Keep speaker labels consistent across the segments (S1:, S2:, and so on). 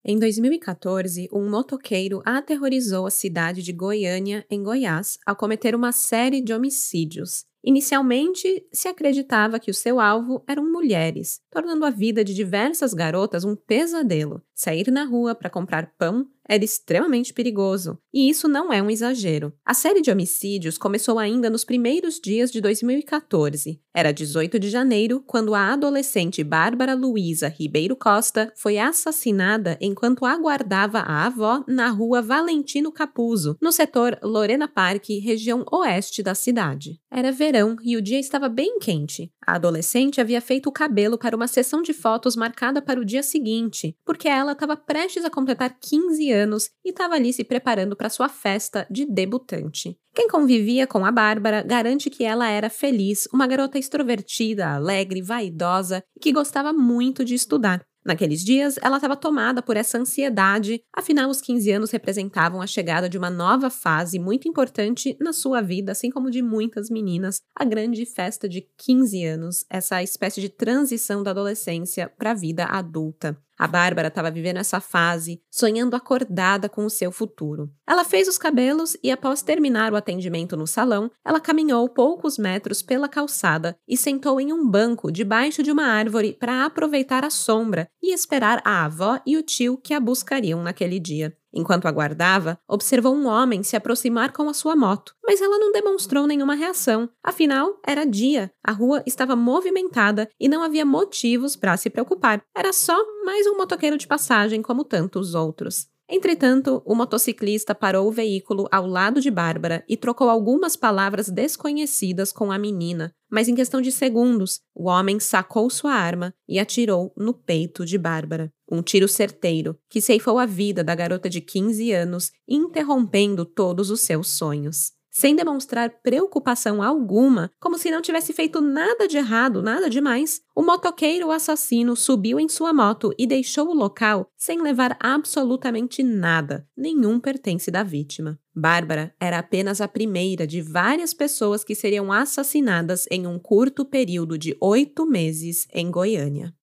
S1: Em 2014, um motoqueiro aterrorizou a cidade de Goiânia, em Goiás, ao cometer uma série de homicídios. Inicialmente, se acreditava que o seu alvo eram mulheres, tornando a vida de diversas garotas um pesadelo. Sair na rua para comprar pão era extremamente perigoso, e isso não é um exagero. A série de homicídios começou ainda nos primeiros dias de 2014. Era 18 de janeiro, quando a adolescente Bárbara Luísa Ribeiro Costa foi assassinada enquanto aguardava a avó na rua Valentino Capuzzo, no setor Lorena Park, região oeste da cidade. Era verão e o dia estava bem quente. A adolescente havia feito o cabelo para uma sessão de fotos marcada para o dia seguinte, porque ela estava prestes a completar 15 anos e estava ali se preparando para sua festa de debutante. Quem convivia com a Bárbara garante que ela era feliz, uma garota extrovertida, alegre, vaidosa e que gostava muito de estudar. Naqueles dias, ela estava tomada por essa ansiedade, afinal os 15 anos representavam a chegada de uma nova fase muito importante na sua vida, assim como de muitas meninas, a grande festa de 15 anos, essa espécie de transição da adolescência para a vida adulta. A Bárbara estava vivendo essa fase, sonhando acordada com o seu futuro. Ela fez os cabelos e, após terminar o atendimento no salão, ela caminhou poucos metros pela calçada e sentou em um banco debaixo de uma árvore para aproveitar a sombra e esperar a avó e o tio que a buscariam naquele dia. Enquanto aguardava, observou um homem se aproximar com a sua moto, mas ela não demonstrou nenhuma reação. Afinal, era dia, a rua estava movimentada e não havia motivos para se preocupar. Era só mais um motoqueiro de passagem como tantos outros. Entretanto, o motociclista parou o veículo ao lado de Bárbara e trocou algumas palavras desconhecidas com a menina, mas em questão de segundos, o homem sacou sua arma e atirou no peito de Bárbara. Um tiro certeiro que ceifou a vida da garota de 15 anos, interrompendo todos os seus sonhos. Sem demonstrar preocupação alguma, como se não tivesse feito nada de errado, nada demais, o motoqueiro assassino subiu em sua moto e deixou o local sem levar absolutamente nada, nenhum pertence da vítima. Bárbara era apenas a primeira de várias pessoas que seriam assassinadas em um curto período de 8 meses em Goiânia.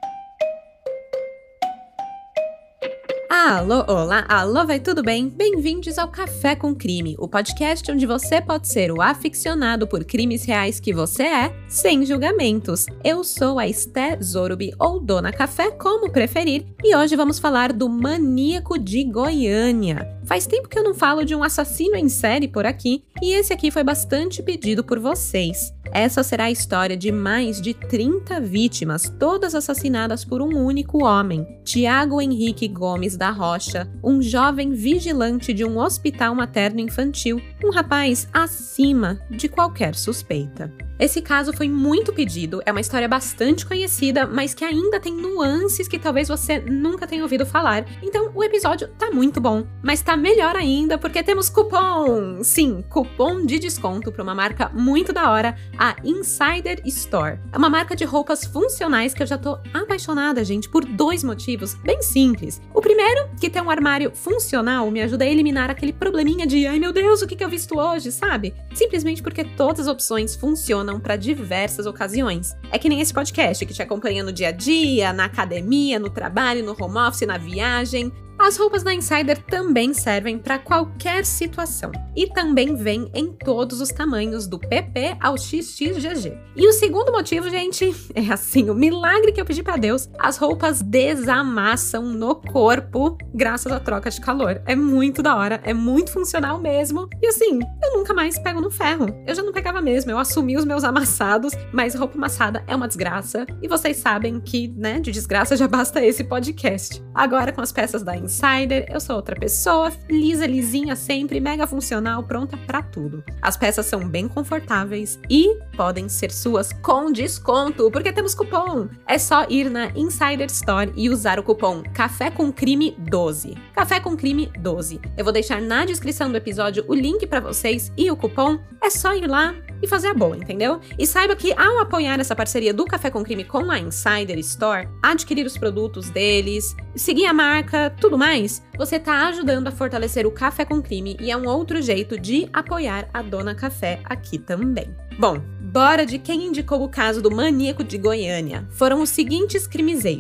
S1: Alô, olá, alô, vai tudo bem? Bem-vindos ao Café com Crime, o podcast onde você pode ser o aficionado por crimes reais que você é, sem julgamentos. Eu sou a Esté Zorubi, ou Dona Café, como preferir, e hoje vamos falar do maníaco de Goiânia. Faz tempo que eu não falo de um assassino em série por aqui, e esse aqui foi bastante pedido por vocês. Essa será a história de mais de 30 vítimas, todas assassinadas por um único homem, Tiago Henrique Gomes da Rocha, um jovem vigilante de um hospital materno-infantil, um rapaz acima de qualquer suspeita. Esse caso foi muito pedido, é uma história bastante conhecida, mas que ainda tem nuances que talvez você nunca tenha ouvido falar. Então o episódio tá muito bom, mas tá melhor ainda porque temos cupom! Sim, cupom de desconto para uma marca muito da hora, a Insider Store. É uma marca de roupas funcionais que eu já tô apaixonada, gente, por 2 motivos bem simples. O primeiro, que ter um armário funcional me ajuda a eliminar aquele probleminha de ai meu Deus, o que eu visto hoje, sabe? Simplesmente porque todas as opções funcionam para diversas ocasiões. É que nem esse podcast que te acompanha no dia a dia, na academia, no trabalho, no home office, na viagem. As roupas da Insider também servem para qualquer situação e também vêm em todos os tamanhos, do PP ao XXGG. E o segundo motivo, gente, é assim, o milagre que eu pedi para Deus, as roupas desamassam no corpo graças à troca de calor. É muito da hora, é muito funcional mesmo. E assim, eu nunca mais pego no ferro. Eu já não pegava mesmo, eu assumi os meus amassados, mas roupa amassada é uma desgraça. E vocês sabem que, né, de desgraça já basta esse podcast. Agora com as peças da Insider, eu sou outra pessoa, lisa, lisinha sempre, mega funcional, pronta pra tudo. As peças são bem confortáveis e podem ser suas com desconto, porque temos cupom. É só ir na Insider Store e usar o cupom Café com Crime 12. Café com Crime 12. Eu vou deixar na descrição do episódio o link pra vocês e o cupom. É só ir lá e fazer a boa, entendeu? E saiba que ao apoiar essa parceria do Café com Crime com a Insider Store, adquirir os produtos deles, seguir a marca, tudo mais, você tá ajudando a fortalecer o Café com Crime e é um outro jeito de apoiar a Dona Café aqui também. Bom, bora de quem indicou o caso do maníaco de Goiânia. Foram os seguintes crimezeiros: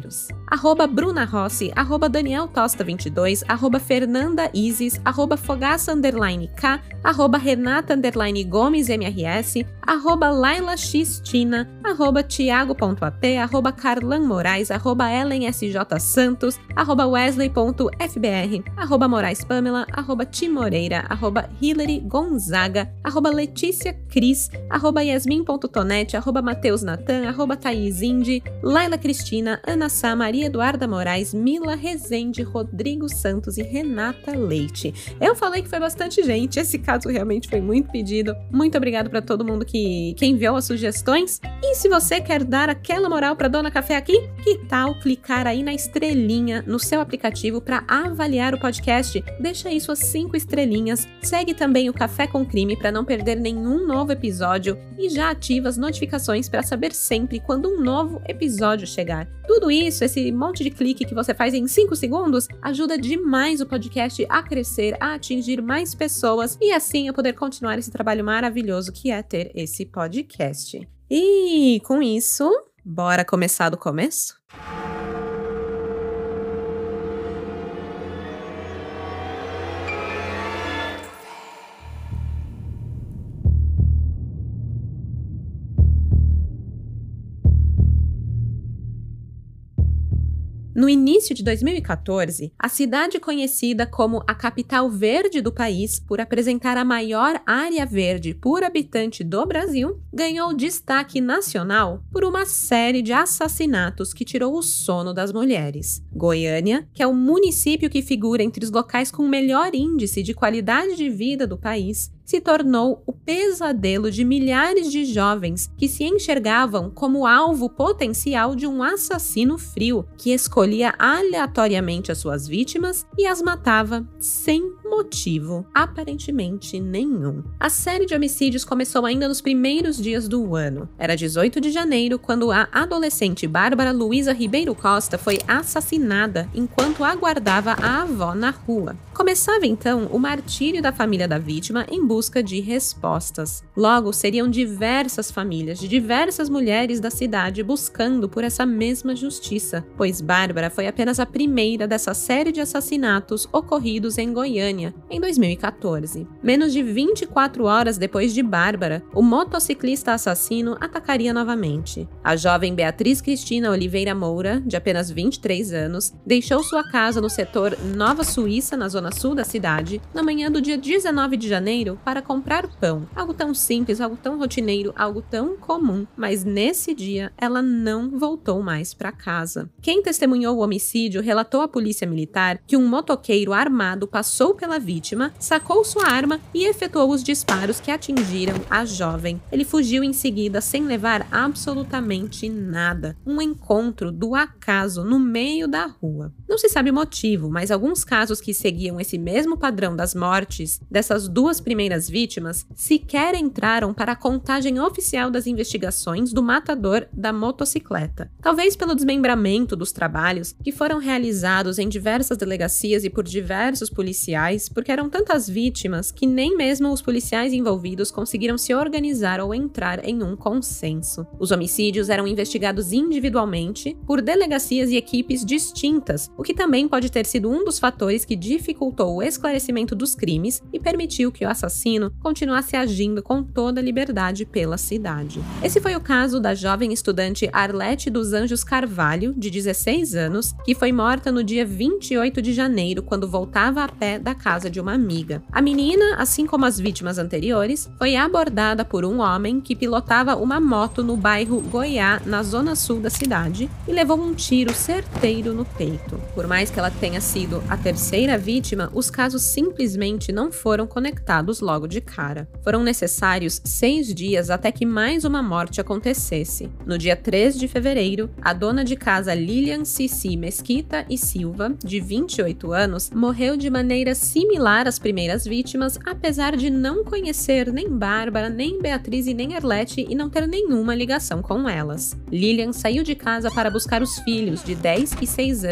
S1: @brunarossi, @danieltosta22, @fernandaisis, @fogaça_k, @renata_gomes_mrs, @lailaxtina, @tiago.ap, @carlanmorais, @ellensjsantos, @wesley.fbr, @moraispamela, @timoreira, @hilary gonzaga, @leticia cris, @yasmin.tonete, @mateusnatan, @thaisinde, Laila Cristina, Ana Sá, Maria Eduarda Moraes, Mila Rezende, Rodrigo Santos e Renata Leite. Eu falei que foi bastante gente, esse caso realmente foi muito pedido. Muito obrigado para todo mundo que enviou as sugestões. E se você quer dar aquela moral para Dona Café aqui, que tal clicar aí na estrelinha no seu aplicativo para avaliar o podcast? Deixa aí suas 5 estrelinhas. Segue também o Café com Crime para não perder nenhum novo episódio e já ativa as notificações para saber sempre quando um novo episódio chegar. Tudo isso, esse monte de clique que você faz em 5 segundos, ajuda demais o podcast a crescer, a atingir mais pessoas e assim eu poder continuar esse trabalho maravilhoso que é ter esse podcast. E com isso, bora começar do começo? No início de 2014, a cidade conhecida como a capital verde do país, por apresentar a maior área verde por habitante do Brasil, ganhou destaque nacional por uma série de assassinatos que tirou o sono das mulheres. Goiânia, que é o município que figura entre os locais com melhor índice de qualidade de vida do país, se tornou o pesadelo de milhares de jovens que se enxergavam como alvo potencial de um assassino frio que escolhia aleatoriamente as suas vítimas e as matava sem motivo aparentemente nenhum. A série de homicídios começou ainda nos primeiros dias do ano. Era 18 de janeiro quando a adolescente Bárbara Luísa Ribeiro Costa foi assassinada enquanto aguardava a avó na rua. Começava então o martírio da família da vítima em busca de respostas. Logo, seriam diversas famílias de diversas mulheres da cidade buscando por essa mesma justiça, pois Bárbara foi apenas a primeira dessa série de assassinatos ocorridos em Goiânia, em 2014. Menos de 24 horas depois de Bárbara, o motociclista assassino atacaria novamente. A jovem Beatriz Cristina Oliveira Moura, de apenas 23 anos, deixou sua casa no setor Nova Suíça, na zona sul da cidade, na manhã do dia 19 de janeiro para comprar pão. Algo tão simples, algo tão rotineiro, algo tão comum. Mas nesse dia, ela não voltou mais para casa. Quem testemunhou o homicídio relatou à polícia militar que um motoqueiro armado passou pela vítima, sacou sua arma e efetuou os disparos que atingiram a jovem. Ele fugiu em seguida sem levar absolutamente nada. Um encontro do acaso no meio da rua. Não se sabe o motivo, mas alguns casos que seguiam esse mesmo padrão das mortes dessas duas primeiras vítimas sequer entraram para a contagem oficial das investigações do matador da motocicleta. Talvez pelo desmembramento dos trabalhos que foram realizados em diversas delegacias e por diversos policiais, porque eram tantas vítimas que nem mesmo os policiais envolvidos conseguiram se organizar ou entrar em um consenso. Os homicídios eram investigados individualmente por delegacias e equipes distintas, o que também pode ter sido um dos fatores que dificultou o esclarecimento dos crimes e permitiu que o assassino continuasse agindo com toda a liberdade pela cidade. Esse foi o caso da jovem estudante Arlete dos Anjos Carvalho, de 16 anos, que foi morta no dia 28 de janeiro, quando voltava a pé da casa de uma amiga. A menina, assim como as vítimas anteriores, foi abordada por um homem que pilotava uma moto no bairro Goiá, na zona sul da cidade, e levou um tiro certeiro no peito. Por mais que ela tenha sido a terceira vítima, os casos simplesmente não foram conectados logo de cara. Foram necessários 6 dias até que mais uma morte acontecesse. No dia 3 de fevereiro, a dona de casa Lilian Cici Mesquita e Silva, de 28 anos, morreu de maneira similar às primeiras vítimas, apesar de não conhecer nem Bárbara, nem Beatriz e nem Arlete e não ter nenhuma ligação com elas. Lilian saiu de casa para buscar os filhos, de 10 e 6 anos, em uma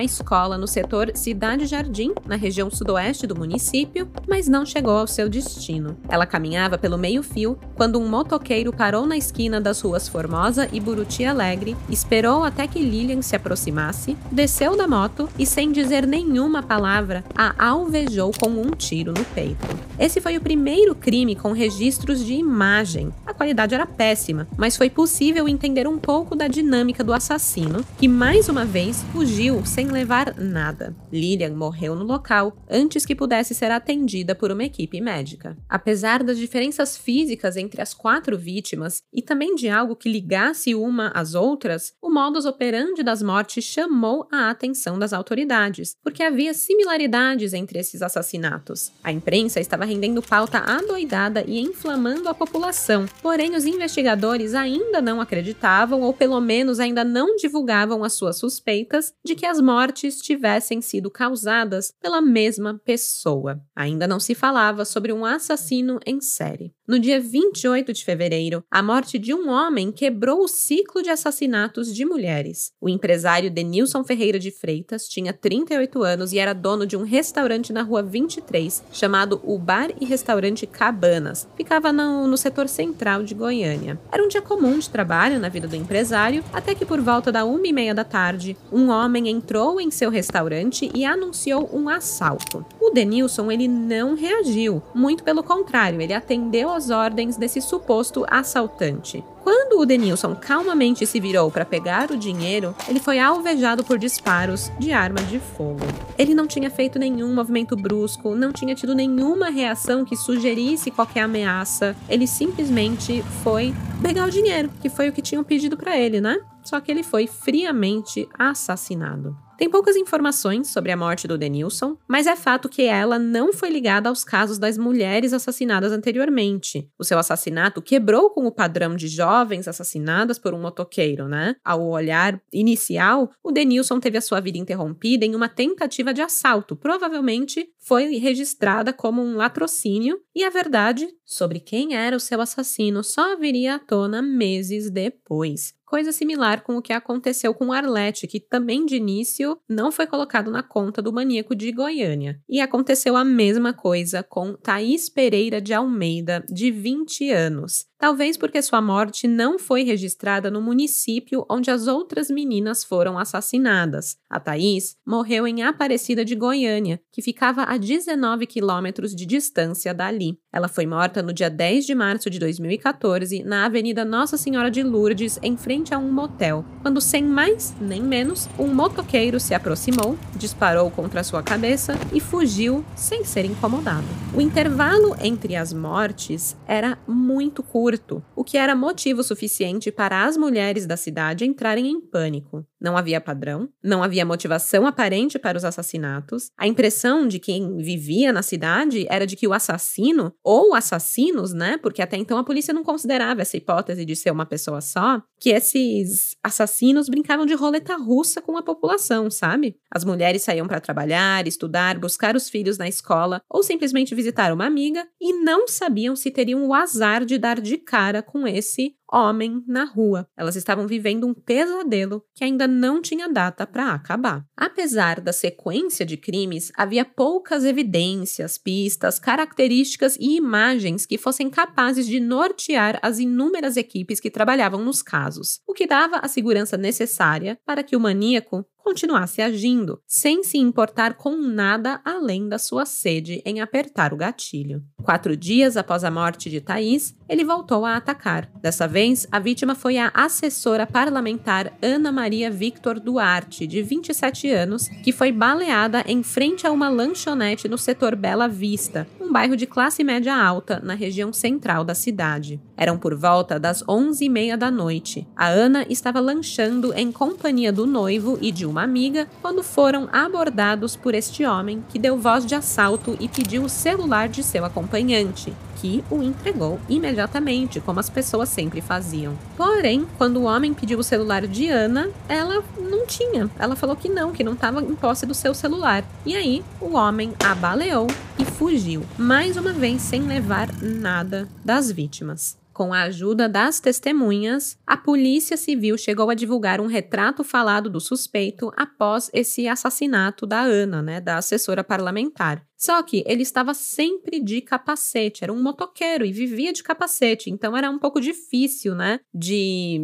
S1: uma escola no setor Cidade Jardim, na região sudoeste do município, mas não chegou ao seu destino. Ela caminhava pelo meio-fio quando um motoqueiro parou na esquina das ruas Formosa e Buriti Alegre, esperou até que Lilian se aproximasse, desceu da moto e, sem dizer nenhuma palavra, a alvejou com um tiro no peito. Esse foi o primeiro crime com registros de imagem. A qualidade era péssima, mas foi possível entender um pouco da dinâmica do assassino, que mais uma vez fugiu sem levar nada. Lilian morreu no local antes que pudesse ser atendida por uma equipe médica. Apesar das diferenças físicas entre as 4 vítimas e também de algo que ligasse uma às outras, o modus operandi das mortes chamou a atenção das autoridades, porque havia similaridades entre esses assassinatos. A imprensa estava rendendo pauta adoidada e inflamando a população, porém os investigadores ainda não acreditavam, ou pelo menos ainda não divulgavam as suas suspeitas de que as mortes tivessem sido causadas pela mesma pessoa. Ainda não se falava sobre um assassino em série. No dia 28 de fevereiro, a morte de um homem quebrou o ciclo de assassinatos de mulheres. O empresário Denilson Ferreira de Freitas tinha 38 anos e era dono de um restaurante na rua 23, chamado o Bar e Restaurante Cabanas. Ficava no setor central de Goiânia. Era um dia comum de trabalho na vida do empresário, até que por volta da 1h30 da tarde, um homem entrou em seu restaurante e anunciou um assalto. O Denilson, ele não reagiu, muito pelo contrário, ele atendeu às ordens desse suposto assaltante. Quando o Denilson calmamente se virou para pegar o dinheiro, ele foi alvejado por disparos de arma de fogo. Ele não tinha feito nenhum movimento brusco, não tinha tido nenhuma reação que sugerisse qualquer ameaça. Ele simplesmente foi pegar o dinheiro, que foi o que tinham pedido para ele, né? Só que ele foi friamente assassinado. Tem poucas informações sobre a morte do Denilson, mas é fato que ela não foi ligada aos casos das mulheres assassinadas anteriormente. O seu assassinato quebrou com o padrão de jovens assassinadas por um motoqueiro, né? Ao olhar inicial, o Denilson teve a sua vida interrompida em uma tentativa de assalto. Provavelmente foi registrada como um latrocínio, e a verdade sobre quem era o seu assassino só viria à tona meses depois. Coisa similar com o que aconteceu com Arlete, que também de início não foi colocado na conta do maníaco de Goiânia. E aconteceu a mesma coisa com Thaís Pereira de Almeida, de 20 anos. Talvez porque sua morte não foi registrada no município onde as outras meninas foram assassinadas. A Thaís morreu em Aparecida de Goiânia, que ficava a 19 quilômetros de distância dali. Ela foi morta no dia 10 de março de 2014, na Avenida Nossa Senhora de Lourdes, em frente a um motel, quando, sem mais nem menos, um motoqueiro se aproximou, disparou contra sua cabeça e fugiu sem ser incomodado. O intervalo entre as mortes era muito curto, o que era motivo suficiente para as mulheres da cidade entrarem em pânico. Não havia padrão, não havia motivação aparente para os assassinatos. A impressão de quem vivia na cidade era de que o assassino, ou assassinos, né, porque até então a polícia não considerava essa hipótese de ser uma pessoa só, que esses assassinos brincavam de roleta russa com a população, sabe? As mulheres saíam para trabalhar, estudar, buscar os filhos na escola ou simplesmente visitar uma amiga e não sabiam se teriam o azar de dar de cara com esse homem na rua. Elas estavam vivendo um pesadelo que ainda não tinha data para acabar. Apesar da sequência de crimes, havia poucas evidências, pistas, características e imagens que fossem capazes de nortear as inúmeras equipes que trabalhavam nos casos, o que dava a segurança necessária para que o maníaco continuasse agindo, sem se importar com nada além da sua sede em apertar o gatilho. 4 dias após a morte de Thaís, ele voltou a atacar. Dessa vez, a vítima foi a assessora parlamentar Ana Maria Victor Duarte, de 27 anos, que foi baleada em frente a uma lanchonete no setor Bela Vista, um bairro de classe média alta na região central da cidade. Eram por volta das 11h30 da noite. A Ana estava lanchando em companhia do noivo e de uma amiga quando foram abordados por este homem, que deu voz de assalto e pediu o celular de seu acompanhante, que o entregou imediatamente, como as pessoas sempre faziam. Porém, quando o homem pediu o celular de Ana, ela não tinha. Ela falou que não estava em posse do seu celular. E aí, o homem a baleou e fugiu, mais uma vez sem levar nada das vítimas. Com a ajuda das testemunhas, a Polícia Civil chegou a divulgar um retrato falado do suspeito após esse assassinato da Ana, né, da assessora parlamentar. Só que ele estava sempre de capacete, era um motoqueiro e vivia de capacete, então era um pouco difícil, né, de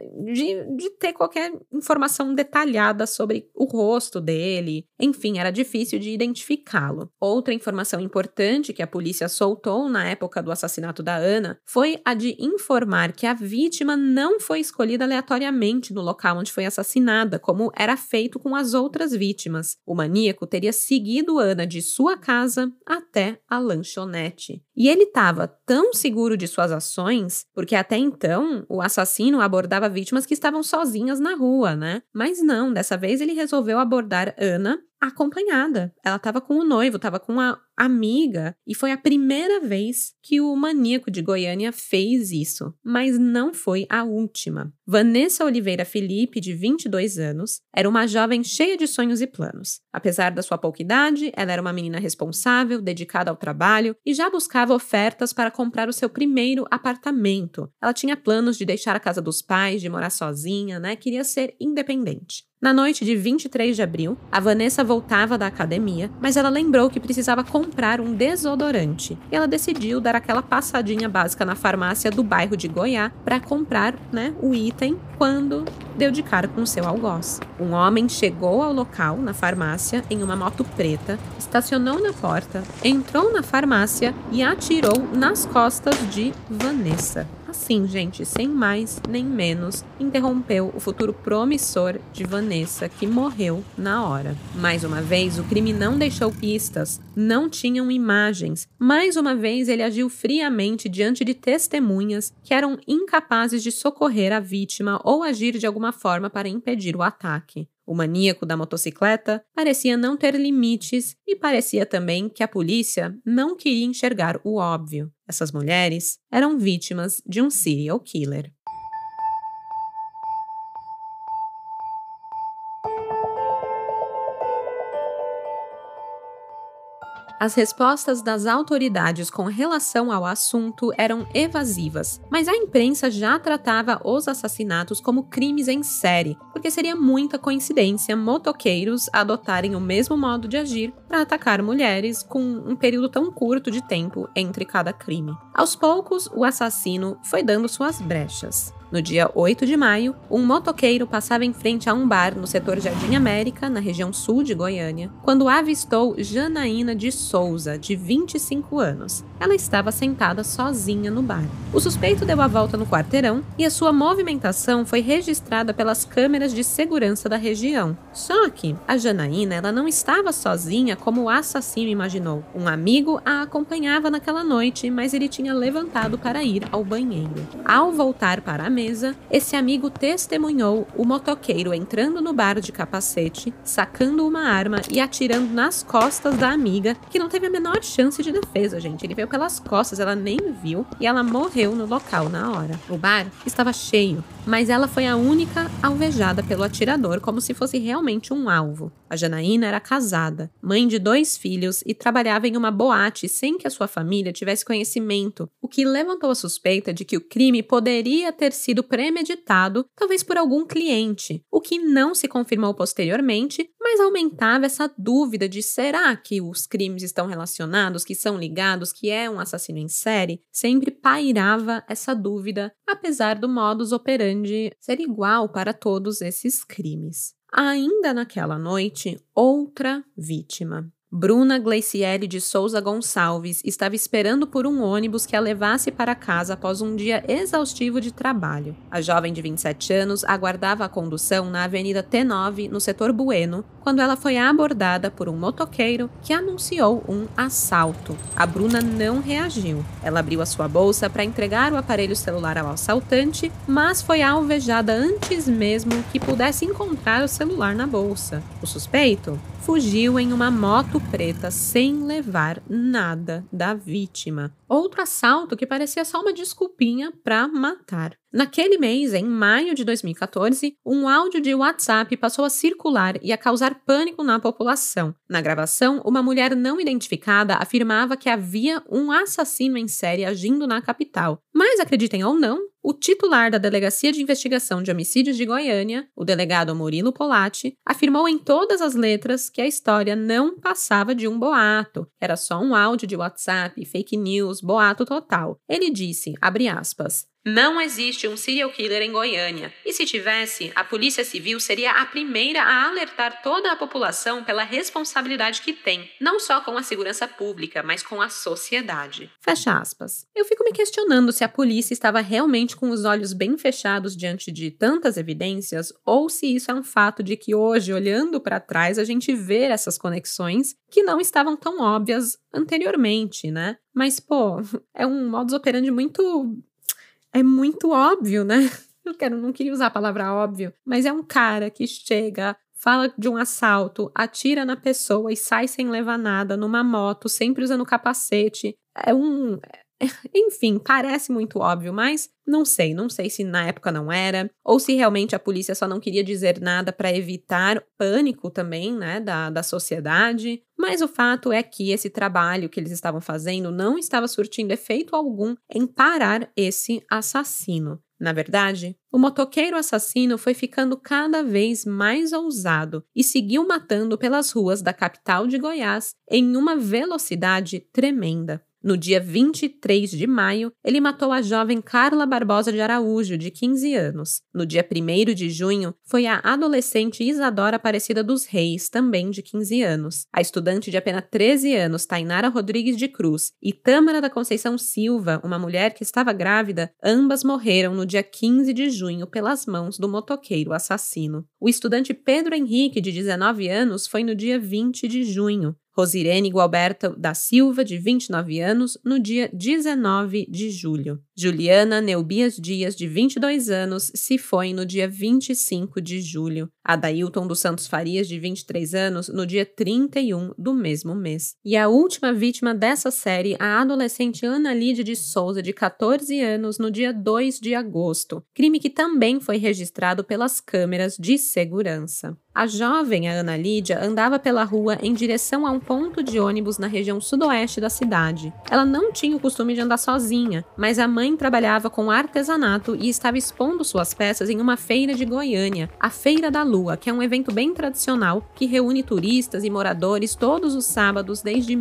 S1: ter qualquer informação detalhada sobre o rosto dele. Enfim, era difícil de identificá-lo. Outra informação importante que a polícia soltou na época do assassinato da Ana foi a de informar que a vítima não foi escolhida aleatoriamente no local onde foi assassinada, como era feito com as outras vítimas. O maníaco teria seguido Ana de sua casa até a lanchonete. E ele estava tão seguro de suas ações, porque até então o assassino abordava vítimas que estavam sozinhas na rua, né? Mas não, dessa vez ele resolveu abordar Ana acompanhada. Ela estava com o noivo, estava com a amiga, e foi a primeira vez que o maníaco de Goiânia fez isso, mas não foi a última. Vanessa Oliveira Felipe, de 22 anos, era uma jovem cheia de sonhos e planos. Apesar da sua pouca idade, ela era uma menina responsável, dedicada ao trabalho e já buscava ofertas para comprar o seu primeiro apartamento. Ela tinha planos de deixar a casa dos pais, de morar sozinha, né? Queria ser independente. Na noite de 23 de abril, a Vanessa voltava da academia, mas ela lembrou que precisava comprar um desodorante e ela decidiu dar aquela passadinha básica na farmácia do bairro de Goiás para comprar, né, o item quando deu de cara com o seu algoz. Um homem chegou ao local, na farmácia, em uma moto preta, estacionou na porta, entrou na farmácia e atirou nas costas de Vanessa. Assim, gente, sem mais nem menos, interrompeu o futuro promissor de Vanessa, que morreu na hora. Mais uma vez, o crime não deixou pistas, não tinham imagens. Mais uma vez, ele agiu friamente diante de testemunhas que eram incapazes de socorrer a vítima ou agir de alguma forma para impedir o ataque. O maníaco da motocicleta parecia não ter limites e parecia também que a polícia não queria enxergar o óbvio. Essas mulheres eram vítimas de um serial killer. As respostas das autoridades com relação ao assunto eram evasivas, mas a imprensa já tratava os assassinatos como crimes em série, porque seria muita coincidência motoqueiros adotarem o mesmo modo de agir para atacar mulheres com um período tão curto de tempo entre cada crime. Aos poucos, o assassino foi dando suas brechas. No dia 8 de maio, um motoqueiro passava em frente a um bar no setor Jardim América, na região sul de Goiânia, quando avistou Janaína de Souza, de 25 anos. Ela estava sentada sozinha no bar. O suspeito deu a volta no quarteirão e a sua movimentação foi registrada pelas câmeras de segurança da região. Só que a Janaína ela não estava sozinha como o assassino imaginou. Um amigo a acompanhava naquela noite, mas ele tinha levantado para ir ao banheiro. Ao voltar para a mesa, esse amigo testemunhou o motoqueiro entrando no bar de capacete, sacando uma arma e atirando nas costas da amiga, que não teve a menor chance de defesa, gente. Ele veio pelas costas, ela nem viu e ela morreu no local na hora. O bar estava cheio, mas ela foi a única alvejada pelo atirador, como se fosse realmente um alvo. A Janaína era casada, mãe de 2 filhos e trabalhava em uma boate sem que a sua família tivesse conhecimento, o que levantou a suspeita de que o crime poderia ter sido premeditado, talvez por algum cliente, o que não se confirmou posteriormente, mas aumentava essa dúvida de será que os crimes estão relacionados, que são ligados, que é um assassino em série? Sempre pairava essa dúvida, apesar do modus operandi ser igual para todos esses crimes. Ainda naquela noite, outra vítima. Bruna Gleiciele de Souza Gonçalves estava esperando por um ônibus que a levasse para casa após um dia exaustivo de trabalho. A jovem de 27 anos aguardava a condução na Avenida T9, no setor Bueno, quando ela foi abordada por um motoqueiro que anunciou um assalto. A Bruna não reagiu. Ela abriu a sua bolsa para entregar o aparelho celular ao assaltante, mas foi alvejada antes mesmo que pudesse encontrar o celular na bolsa. O suspeito fugiu em uma moto Preta sem levar nada da vítima. Outro assalto que parecia só uma desculpinha para matar. Naquele mês, em maio de 2014, um áudio de WhatsApp passou a circular e a causar pânico na população. Na gravação, uma mulher não identificada afirmava que havia um assassino em série agindo na capital. Mas, acreditem ou não, o titular da Delegacia de Investigação de Homicídios de Goiânia, o delegado Murilo Polatti, afirmou em todas as letras que a história não passava de um boato, era só um áudio de WhatsApp, fake news, boato total. Ele disse, abre aspas, não existe um serial killer em Goiânia, e se tivesse, a Polícia Civil seria a primeira a alertar toda a população pela responsabilidade que tem, não só com a segurança pública, mas com a sociedade. Fecha aspas. Eu fico me questionando se a polícia estava realmente com os olhos bem fechados diante de tantas evidências, ou se isso é um fato de que hoje, olhando para trás, a gente vê essas conexões que não estavam tão óbvias anteriormente, né? Mas, pô, é um modus operandi muito óbvio, né? Não queria usar a palavra óbvio, mas é um cara que chega, fala de um assalto, atira na pessoa e sai sem levar nada numa moto, sempre usando capacete. Enfim, parece muito óbvio, mas não sei se na época não era, ou se realmente a polícia só não queria dizer nada para evitar pânico também, né, da sociedade. Mas o fato é que esse trabalho que eles estavam fazendo não estava surtindo efeito algum em parar esse assassino. Na verdade, o motoqueiro assassino foi ficando cada vez mais ousado e seguiu matando pelas ruas da capital de Goiás em uma velocidade tremenda. No dia 23 de maio, ele matou a jovem Carla Barbosa de Araújo, de 15 anos. No dia 1º de junho, foi a adolescente Isadora Aparecida dos Reis, também de 15 anos. A estudante de apenas 13 anos, Tainara Rodrigues de Cruz, e Tâmara da Conceição Silva, uma mulher que estava grávida, ambas morreram no dia 15 de junho pelas mãos do motoqueiro assassino. O estudante Pedro Henrique, de 19 anos, foi no dia 20 de junho. Rosirene Gualberto da Silva, de 29 anos, no dia 19 de julho. Juliana Neubias Dias, de 22 anos, se foi no dia 25 de julho. Adailton dos Santos Farias, de 23 anos, no dia 31 do mesmo mês. E a última vítima dessa série, a adolescente Ana Lídia de Souza, de 14 anos, no dia 2 de agosto. Crime que também foi registrado pelas câmeras de segurança. A jovem, a Ana Lídia, andava pela rua em direção a um ponto de ônibus na região sudoeste da cidade. Ela não tinha o costume de andar sozinha, mas a mãe trabalhava com artesanato e estava expondo suas peças em uma feira de Goiânia, a Feira da Lua, que é um evento bem tradicional que reúne turistas e moradores todos os sábados desde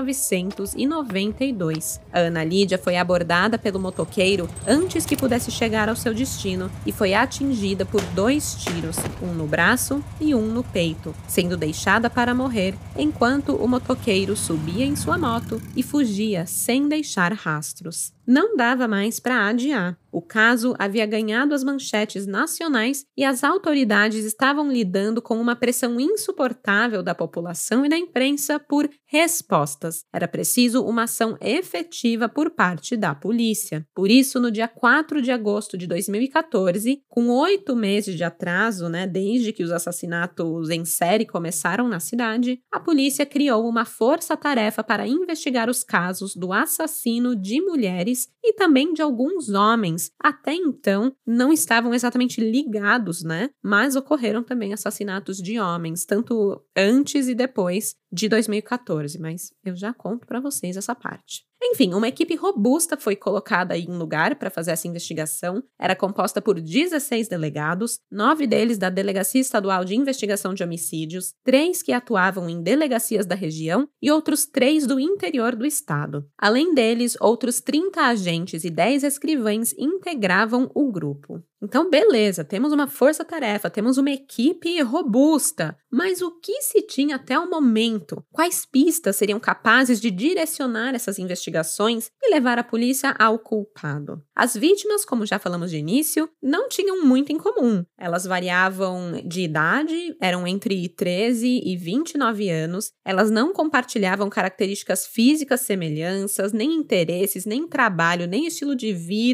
S1: 1992. A Ana Lídia foi abordada pelo motoqueiro antes que pudesse chegar ao seu destino e foi atingida por 2 tiros, um no braço e um no peito, sendo deixada para morrer enquanto o motoqueiro subia em sua moto e fugia sem deixar rastros. Não dava mais para adiar. O caso havia ganhado as manchetes nacionais e as autoridades estavam lidando com uma pressão insuportável da população e da imprensa por respostas. Era preciso uma ação efetiva por parte da polícia. Por isso, no dia 4 de agosto de 2014, com 8 meses de atraso, desde que os assassinatos em série começaram na cidade, a polícia criou uma força-tarefa para investigar os casos do assassino de mulheres e também de alguns homens. Até então, não estavam exatamente ligados, mas ocorreram também assassinatos de homens, tanto antes e depois de 2014, mas eu já conto para vocês essa parte. Enfim, uma equipe robusta foi colocada em lugar para fazer essa investigação. Era composta por 16 delegados, 9 deles da Delegacia Estadual de Investigação de Homicídios, 3 que atuavam em delegacias da região e outros 3 do interior do estado. Além deles, outros 30 agentes e 10 escrivães integravam o grupo. Então, beleza, temos uma força-tarefa, temos uma equipe robusta, mas o que se tinha até o momento? Quais pistas seriam capazes de direcionar essas investigações e levar a polícia ao culpado? As vítimas, como já falamos de início, não tinham muito em comum. Elas variavam de idade, eram entre 13 e 29 anos, elas não compartilhavam características físicas semelhanças, nem interesses, nem trabalho, nem estilo de vida.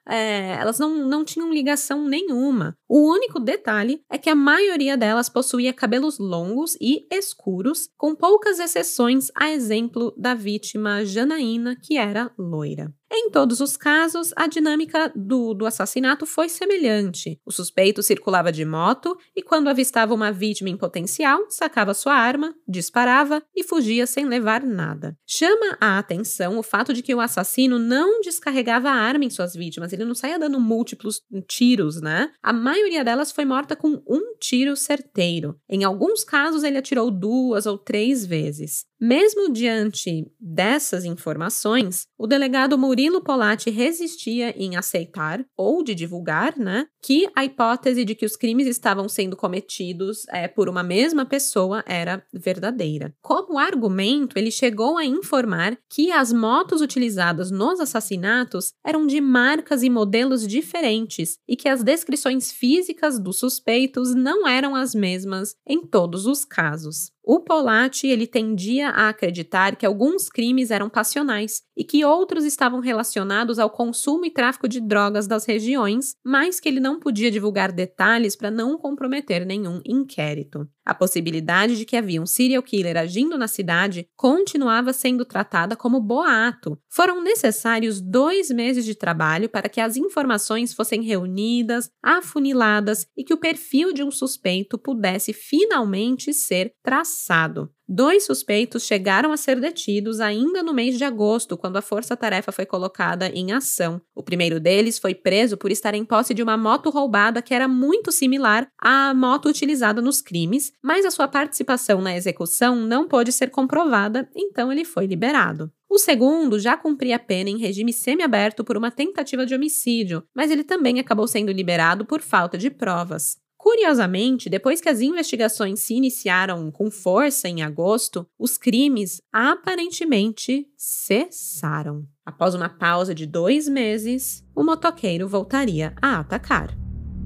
S1: elas não tinham ligação nenhuma. O único detalhe é que a maioria delas possuía cabelos longos e escuros, com poucas exceções, a exemplo da vítima Janaína, que era loira. Em todos os casos, a dinâmica do assassinato foi semelhante. O suspeito circulava de moto e, quando avistava uma vítima em potencial, sacava sua arma, disparava e fugia sem levar nada. Chama a atenção o fato de que o assassino não descarregava a arma em suas vítimas, ele não saía dando múltiplos tiros, né? A maioria delas foi morta com um tiro certeiro. Em alguns casos, ele atirou 2 ou 3 vezes. Mesmo diante dessas informações, o delegado Murilo Polatti resistia em aceitar ou de divulgar, né, que a hipótese de que os crimes estavam sendo cometidos por uma mesma pessoa era verdadeira. Como argumento, ele chegou a informar que as motos utilizadas nos assassinatos eram de marcas e modelos diferentes e que as descrições físicas dos suspeitos não eram as mesmas em todos os casos. O Polatti, ele tendia a acreditar que alguns crimes eram passionais e que outros estavam relacionados ao consumo e tráfico de drogas das regiões, mas que ele não podia divulgar detalhes para não comprometer nenhum inquérito. A possibilidade de que havia um serial killer agindo na cidade continuava sendo tratada como boato. Foram necessários 2 meses de trabalho para que as informações fossem reunidas, afuniladas e que o perfil de um suspeito pudesse finalmente ser traçado. 2 suspeitos chegaram a ser detidos ainda no mês de agosto, quando a força-tarefa foi colocada em ação. O primeiro deles foi preso por estar em posse de uma moto roubada que era muito similar à moto utilizada nos crimes, mas a sua participação na execução não pôde ser comprovada, então ele foi liberado. O segundo já cumpria a pena em regime semiaberto por uma tentativa de homicídio, mas ele também acabou sendo liberado por falta de provas. Curiosamente, depois que as investigações se iniciaram com força em agosto, os crimes aparentemente cessaram. Após uma pausa de 2 meses, o motoqueiro voltaria a atacar.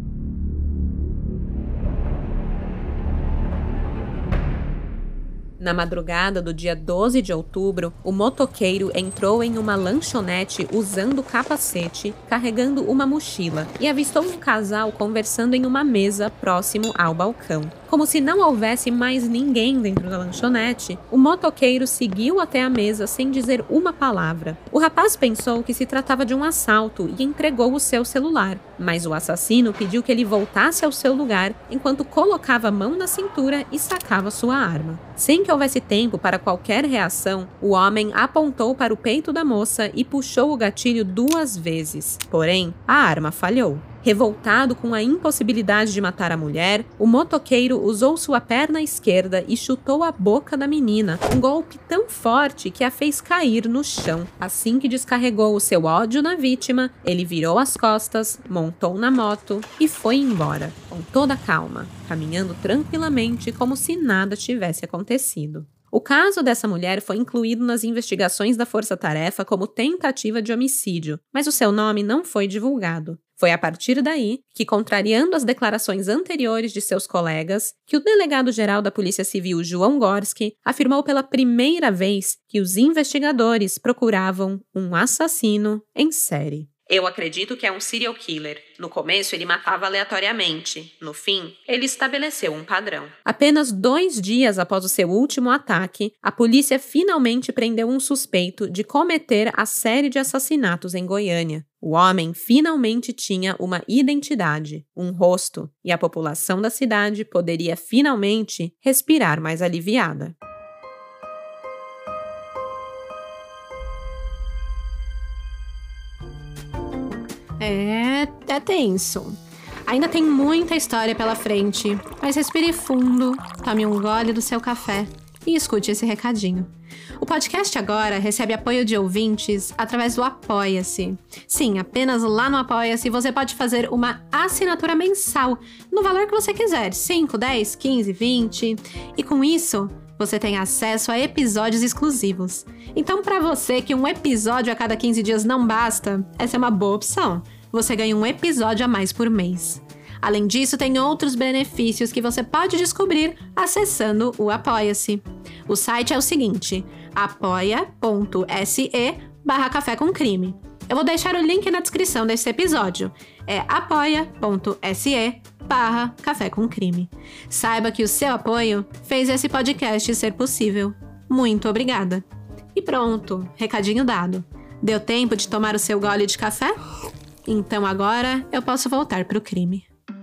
S1: Na madrugada do dia 12 de outubro, o motoqueiro entrou em uma lanchonete usando capacete, carregando uma mochila, e avistou um casal conversando em uma mesa próximo ao balcão. Como se não houvesse mais ninguém dentro da lanchonete, o motoqueiro seguiu até a mesa sem dizer uma palavra. O rapaz pensou que se tratava de um assalto e entregou o seu celular, mas o assassino pediu que ele voltasse ao seu lugar enquanto colocava a mão na cintura e sacava sua arma. Sem que houvesse tempo para qualquer reação, o homem apontou para o peito da moça e puxou o gatilho 2 vezes. Porém, a arma falhou. Revoltado com a impossibilidade de matar a mulher, o motoqueiro usou sua perna esquerda e chutou a boca da menina, um golpe tão forte que a fez cair no chão. Assim que descarregou o seu ódio na vítima, ele virou as costas, montou na moto e foi embora, com toda a calma, caminhando tranquilamente como se nada tivesse acontecido. O caso dessa mulher foi incluído nas investigações da Força Tarefa como tentativa de homicídio, mas o seu nome não foi divulgado. Foi a partir daí que, contrariando as declarações anteriores de seus colegas, que o delegado-geral da Polícia Civil, João Gorski, afirmou pela primeira vez que os investigadores procuravam um assassino em série. Eu acredito que é um serial killer. No começo, ele matava aleatoriamente. No fim, ele estabeleceu um padrão. Apenas 2 dias após o seu último ataque, a polícia finalmente prendeu um suspeito de cometer a série de assassinatos em Goiânia. O homem finalmente tinha uma identidade, um rosto, e a população da cidade poderia finalmente respirar mais aliviada. É tenso. Ainda tem muita história pela frente, mas respire fundo, tome um gole do seu café e escute esse recadinho. O podcast agora recebe apoio de ouvintes através do Apoia-se. Sim, apenas lá no Apoia-se você pode fazer uma assinatura mensal, no valor que você quiser, 5, 10, 15, 20, e com isso você tem acesso a episódios exclusivos. Então, para você que um episódio a cada 15 dias não basta, essa é uma boa opção. Você ganha um episódio a mais por mês. Além disso, tem outros benefícios que você pode descobrir acessando o Apoia-se. O site é o seguinte, apoia.se/café com crime. Eu vou deixar o link na descrição desse episódio. É apoia.se/Café com Crime. Saiba que o seu apoio fez esse podcast ser possível. Muito obrigada. E pronto, recadinho dado. Deu tempo de tomar o seu gole de café? Então agora eu posso voltar para o crime.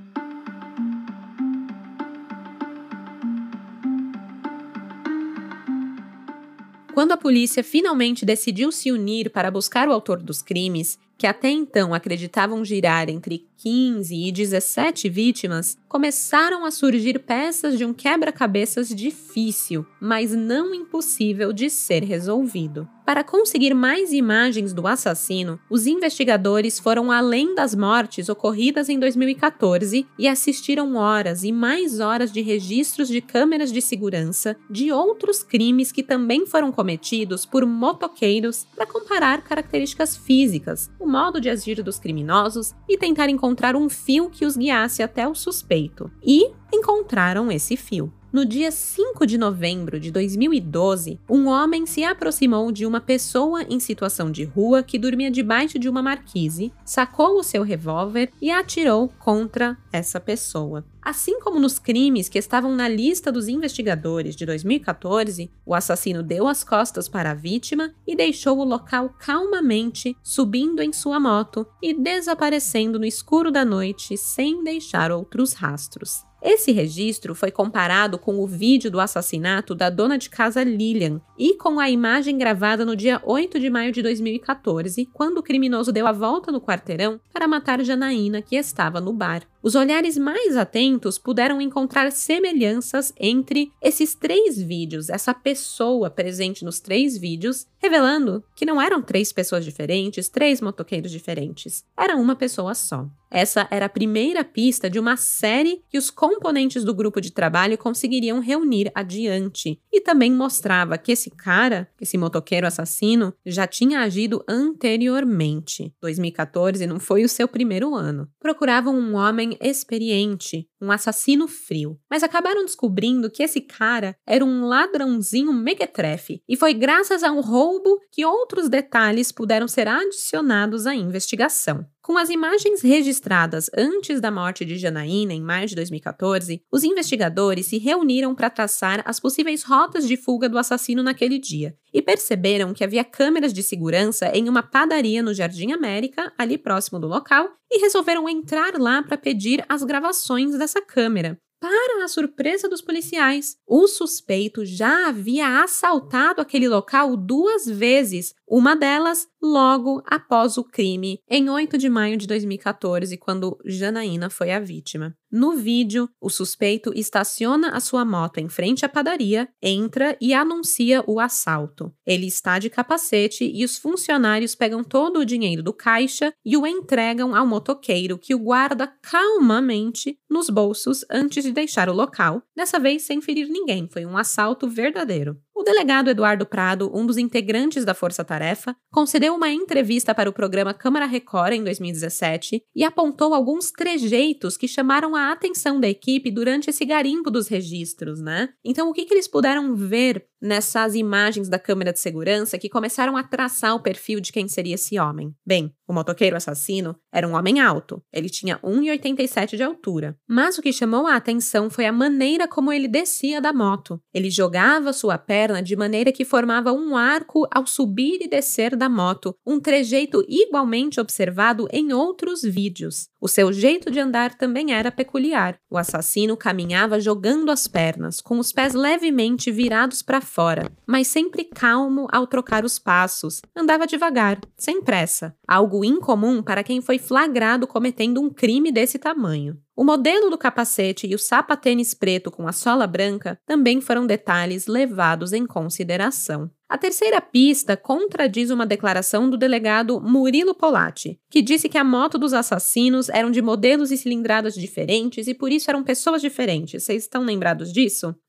S1: Quando a polícia finalmente decidiu se unir para buscar o autor dos crimes, que até então acreditavam girar entre 15 e 17 vítimas, começaram a surgir peças de um quebra-cabeças difícil, mas não impossível de ser resolvido. Para conseguir mais imagens do assassino, os investigadores foram além das mortes ocorridas em 2014 e assistiram horas e mais horas de registros de câmeras de segurança de outros crimes que também foram cometidos por motoqueiros para comparar características físicas, o modo de agir dos criminosos e tentar encontrar um fio que os guiasse até o suspeito. E encontraram esse fio. No dia 5 de novembro de 2012, um homem se aproximou de uma pessoa em situação de rua que dormia debaixo de uma marquise, sacou o seu revólver e atirou contra essa pessoa. Assim como nos crimes que estavam na lista dos investigadores de 2014, o assassino deu as costas para a vítima e deixou o local calmamente, subindo em sua moto e desaparecendo no escuro da noite sem deixar outros rastros. Esse registro foi comparado com o vídeo do assassinato da dona de casa Lilian e com a imagem gravada no dia 8 de maio de 2014, quando o criminoso deu a volta no quarteirão para matar Janaína, que estava no bar. Os olhares mais atentos puderam encontrar semelhanças entre esses 3 vídeos, essa pessoa presente nos 3 vídeos, revelando que não eram 3 pessoas diferentes, 3 motoqueiros diferentes. Era uma pessoa só. Essa era a primeira pista de uma série que os componentes do grupo de trabalho conseguiriam reunir adiante. E também mostrava que esse cara, esse motoqueiro assassino, já tinha agido anteriormente. 2014 não foi o seu primeiro ano. Procuravam um homem experiente, um assassino frio. Mas acabaram descobrindo que esse cara era um ladrãozinho mequetrefe. E foi graças a um roubo que outros detalhes puderam ser adicionados à investigação. Com as imagens registradas antes da morte de Janaína, em maio de 2014, os investigadores se reuniram para traçar as possíveis rotas de fuga do assassino naquele dia e perceberam que havia câmeras de segurança em uma padaria no Jardim América, ali próximo do local, e resolveram entrar lá para pedir as gravações dessa câmera. Para a surpresa dos policiais, o suspeito já havia assaltado aquele local 2 vezes, uma delas logo após o crime, em 8 de maio de 2014, quando Janaína foi a vítima. No vídeo, o suspeito estaciona a sua moto em frente à padaria, entra e anuncia o assalto. Ele está de capacete e os funcionários pegam todo o dinheiro do caixa e o entregam ao motoqueiro, que o guarda calmamente nos bolsos antes de deixar o local, dessa vez sem ferir ninguém, foi um assalto verdadeiro. O delegado Eduardo Prado, um dos integrantes da Força Tarefa, concedeu uma entrevista para o programa Câmara Record em 2017 e apontou alguns trejeitos que chamaram a atenção da equipe durante esse garimpo dos registros, né? Então, o que eles puderam ver nessas imagens da câmera de segurança que começaram a traçar o perfil de quem seria esse homem? Bem, o motoqueiro assassino era um homem alto, ele tinha 1,87 m de altura. Mas o que chamou a atenção foi a maneira como ele descia da moto. Ele jogava sua perna de maneira que formava um arco ao subir e descer da moto, um trejeito igualmente observado em outros vídeos. O seu jeito de andar também era peculiar. O assassino caminhava jogando as pernas, com os pés levemente virados para fora, mas sempre calmo ao trocar os passos. Andava devagar, sem pressa, algo incomum para quem foi flagrado cometendo um crime desse tamanho. O modelo do capacete e o sapatênis preto com a sola branca também foram detalhes levados em consideração. A terceira pista contradiz uma declaração do delegado Murilo Polatti, que disse que a moto dos assassinos eram de modelos e cilindradas diferentes e por isso eram pessoas diferentes. Vocês estão lembrados disso?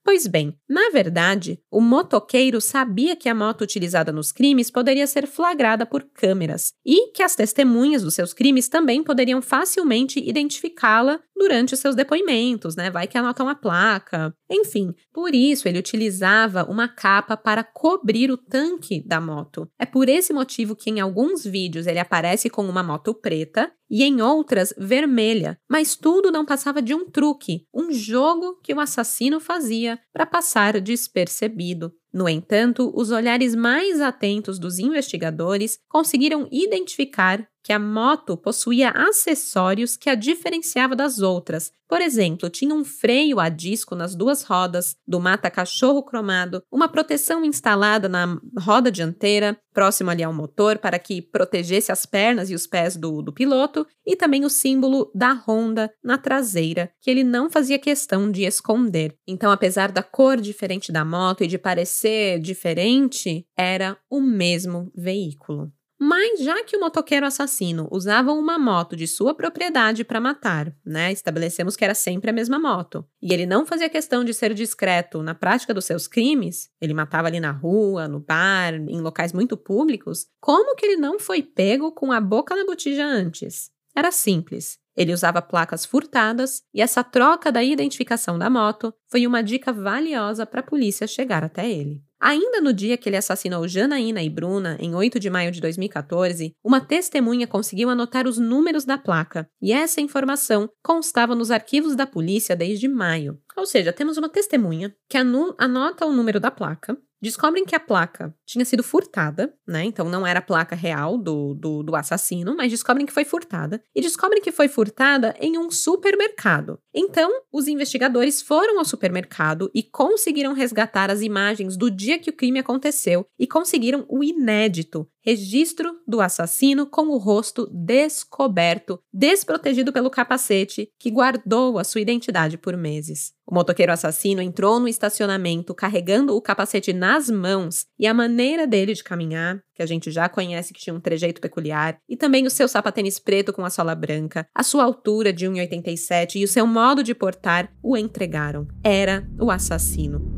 S1: Pois bem, na verdade, o motoqueiro sabia que a moto utilizada nos crimes poderia ser flagrada por câmeras e que as testemunhas dos seus crimes também poderiam facilmente identificá-la durante os seus depoimentos, né? Vai que anotam a placa. Enfim, por isso ele utilizava uma capa para cobrir o tanque da moto. É por esse motivo que em alguns vídeos ele aparece com uma moto preta e em outras vermelha, mas tudo não passava de um truque, um jogo que o assassino fazia para passar despercebido. No entanto, os olhares mais atentos dos investigadores conseguiram identificar que a moto possuía acessórios que a diferenciava das outras. Por exemplo, tinha um freio a disco nas duas rodas, do mata-cachorro cromado, uma proteção instalada na roda dianteira, próximo ali ao motor, para que protegesse as pernas e os pés do piloto, e também o símbolo da Honda na traseira, que ele não fazia questão de esconder. Então, apesar da cor diferente da moto e de parecer diferente, era o mesmo veículo. Mas já que o motoqueiro assassino usava uma moto de sua propriedade para matar, né? Estabelecemos que era sempre a mesma moto. E ele não fazia questão de ser discreto na prática dos seus crimes, ele matava ali na rua, no bar, em locais muito públicos, como que ele não foi pego com a boca na botija antes? Era simples. Ele usava placas furtadas e essa troca da identificação da moto foi uma dica valiosa para a polícia chegar até ele. Ainda no dia que ele assassinou Janaína e Bruna, em 8 de maio de 2014, uma testemunha conseguiu anotar os números da placa, e essa informação constava nos arquivos da polícia desde maio. Ou seja, temos uma testemunha que anota o número da placa, descobrem que a placa tinha sido furtada, né? Então não era a placa real do assassino, mas descobrem que foi furtada. E descobrem que foi furtada em um supermercado. Então, os investigadores foram ao supermercado e conseguiram resgatar as imagens do dia que o crime aconteceu e conseguiram o inédito registro do assassino com o rosto descoberto, desprotegido pelo capacete que guardou a sua identidade por meses. O motoqueiro assassino entrou no estacionamento carregando o capacete nas mãos e a maneira dele de caminhar, que a gente já conhece que tinha um trejeito peculiar, e também o seu sapatênis preto com a sola branca, a sua altura de 1,87 e o seu modo de portar o entregaram. Era o assassino.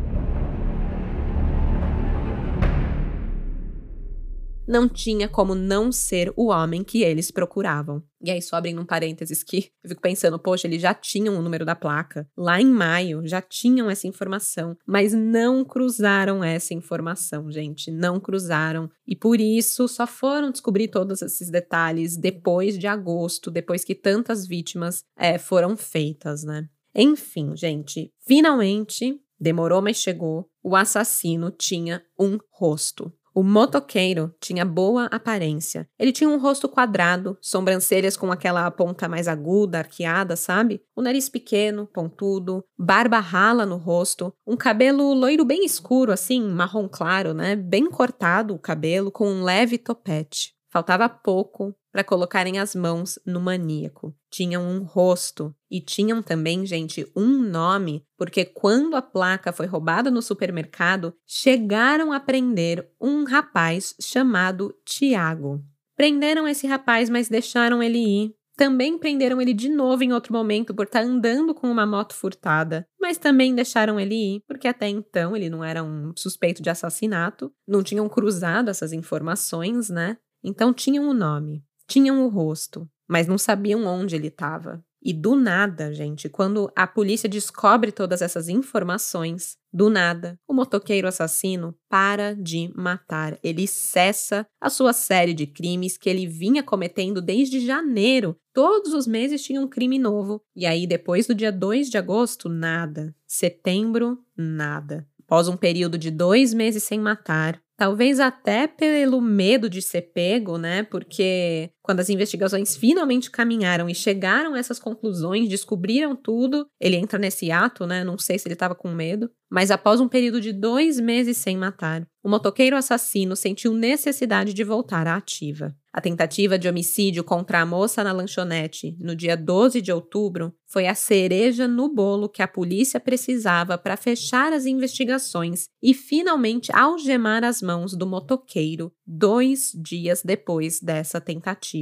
S1: Não tinha como não ser o homem que eles procuravam. E aí, só abrindo um parênteses que eu fico pensando, poxa, eles já tinham o número da placa. Lá em maio, já tinham essa informação, mas não cruzaram essa informação, gente. Não cruzaram. E por isso, só foram descobrir todos esses detalhes depois de agosto, depois que tantas vítimas foram feitas, né? Enfim, gente, finalmente, demorou, mas chegou, o assassino tinha um rosto. O motoqueiro tinha boa aparência. Ele tinha um rosto quadrado, sobrancelhas com aquela ponta mais aguda, arqueada, sabe? O nariz pequeno, pontudo, barba rala no rosto, um cabelo loiro bem escuro, assim, marrom claro, né? Bem cortado o cabelo, com um leve topete. Faltava pouco para colocarem as mãos no maníaco. Tinham um rosto e tinham também, gente, um nome, porque quando a placa foi roubada no supermercado, chegaram a prender um rapaz chamado Tiago. Prenderam esse rapaz, mas deixaram ele ir. Também prenderam ele de novo em outro momento por estar andando com uma moto furtada, mas também deixaram ele ir, porque até então ele não era um suspeito de assassinato, não tinham cruzado essas informações, né? Então tinham o nome, tinham o rosto, mas não sabiam onde ele estava. E do nada, gente, quando a polícia descobre todas essas informações, do nada, o motoqueiro assassino para de matar. Ele cessa a sua série de crimes que ele vinha cometendo desde janeiro. Todos os meses tinha um crime novo. E aí, depois do dia 2 de agosto, nada. Setembro, nada. Após um período de 2 meses sem matar, talvez até pelo medo de ser pego, né? Porque quando as investigações finalmente caminharam e chegaram a essas conclusões, descobriram tudo, ele entra nesse ato, né? Não sei se ele estava com medo. Mas após um período de 2 meses sem matar, o motoqueiro assassino sentiu necessidade de voltar à ativa. A tentativa de homicídio contra a moça na lanchonete, no dia 12 de outubro, foi a cereja no bolo que a polícia precisava para fechar as investigações e finalmente algemar as mãos do motoqueiro 2 dias depois dessa tentativa.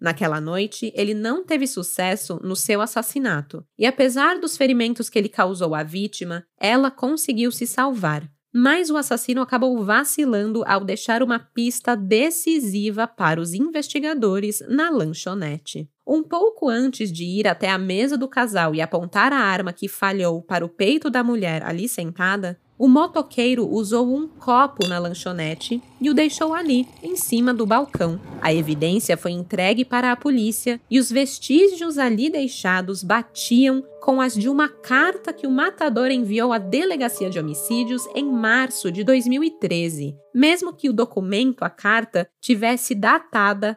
S1: Naquela noite, ele não teve sucesso no seu assassinato, e apesar dos ferimentos que ele causou à vítima, ela conseguiu se salvar. Mas o assassino acabou vacilando ao deixar uma pista decisiva para os investigadores na lanchonete. Um pouco antes de ir até a mesa do casal e apontar a arma que falhou para o peito da mulher ali sentada, o motoqueiro usou um copo na lanchonete e o deixou ali, em cima do balcão. A evidência foi entregue para a polícia e os vestígios ali deixados batiam com as de uma carta que o matador enviou à Delegacia de Homicídios em março de 2013, mesmo que o documento, a carta, tivesse datada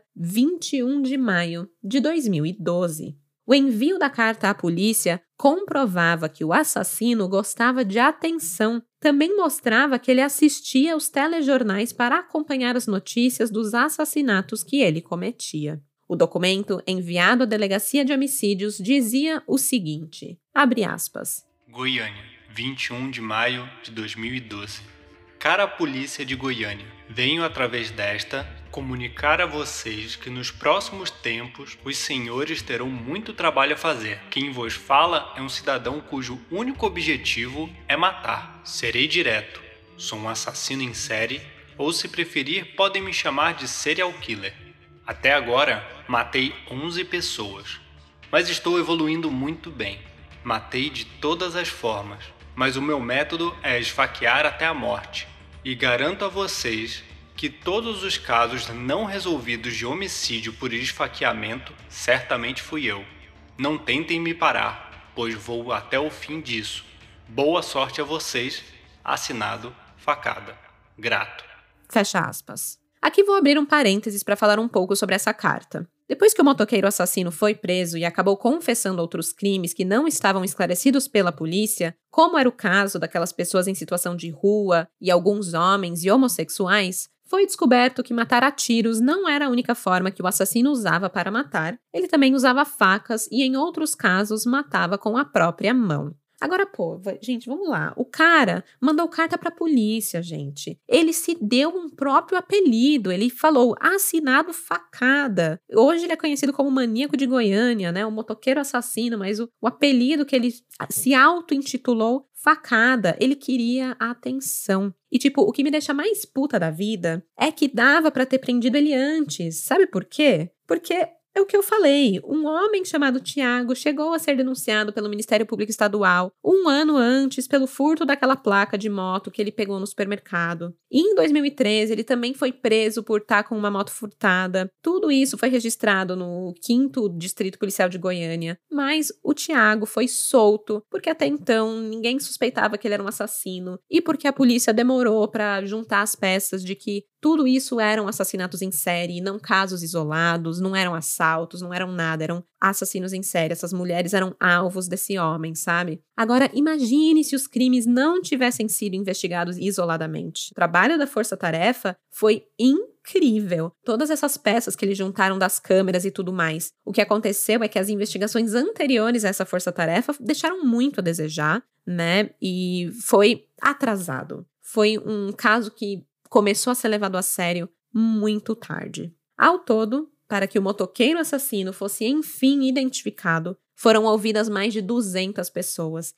S1: 21 de maio de 2012. O envio da carta à polícia comprovava que o assassino gostava de atenção. Também mostrava que ele assistia aos telejornais para acompanhar as notícias dos assassinatos que ele cometia. O documento enviado à Delegacia de Homicídios dizia o seguinte, abre aspas,
S2: Goiânia, 21 de maio de 2012. Cara Polícia de Goiânia, venho através desta comunicar a vocês que nos próximos tempos os senhores terão muito trabalho a fazer. Quem vos fala é um cidadão cujo único objetivo é matar. Serei direto. Sou um assassino em série, ou se preferir, podem me chamar de serial killer. Até agora, matei 11 pessoas, mas estou evoluindo muito bem. Matei de todas as formas, mas o meu método é esfaquear até a morte. E garanto a vocês que todos os casos não resolvidos de homicídio por esfaqueamento, certamente fui eu. Não tentem me parar, pois vou até o fim disso. Boa sorte a vocês. Assinado, Facada. Grato.
S1: Fecha aspas. Aqui vou abrir um parênteses para falar um pouco sobre essa carta. Depois que o motoqueiro assassino foi preso e acabou confessando outros crimes que não estavam esclarecidos pela polícia, como era o caso daquelas pessoas em situação de rua e alguns homens e homossexuais, foi descoberto que matar a tiros não era a única forma que o assassino usava para matar. Ele também usava facas e, em outros casos, matava com a própria mão. Agora, pô, gente, vamos lá. O cara mandou carta pra polícia, gente. Ele se deu um próprio apelido. Ele falou, assinado Facada. Hoje ele é conhecido como Maníaco de Goiânia, né? O motoqueiro assassino, mas o apelido que ele se auto-intitulou Facada. Ele queria a atenção. E, tipo, o que me deixa mais puta da vida é que dava pra ter prendido ele antes. Sabe por quê? Porque é o que eu falei, um homem chamado Tiago chegou a ser denunciado pelo Ministério Público Estadual 1 ano antes pelo furto daquela placa de moto que ele pegou no supermercado. E em 2013, ele também foi preso por estar com uma moto furtada. Tudo isso foi registrado no 5º Distrito Policial de Goiânia. Mas o Tiago foi solto, porque até então ninguém suspeitava que ele era um assassino. E porque a polícia demorou para juntar as peças de que tudo isso eram assassinatos em série, não casos isolados, não eram assaltos, não eram nada, eram assassinos em série. Essas mulheres eram alvos desse homem, sabe? Agora, imagine se os crimes não tivessem sido investigados isoladamente. O trabalho da Força Tarefa foi incrível. Todas essas peças que eles juntaram das câmeras e tudo mais. O que aconteceu é que as investigações anteriores a essa Força Tarefa deixaram muito a desejar, né? E foi atrasado. Foi um caso que começou a ser levado a sério muito tarde. Ao todo, para que o motoqueiro assassino fosse enfim identificado, foram ouvidas mais de 200 pessoas,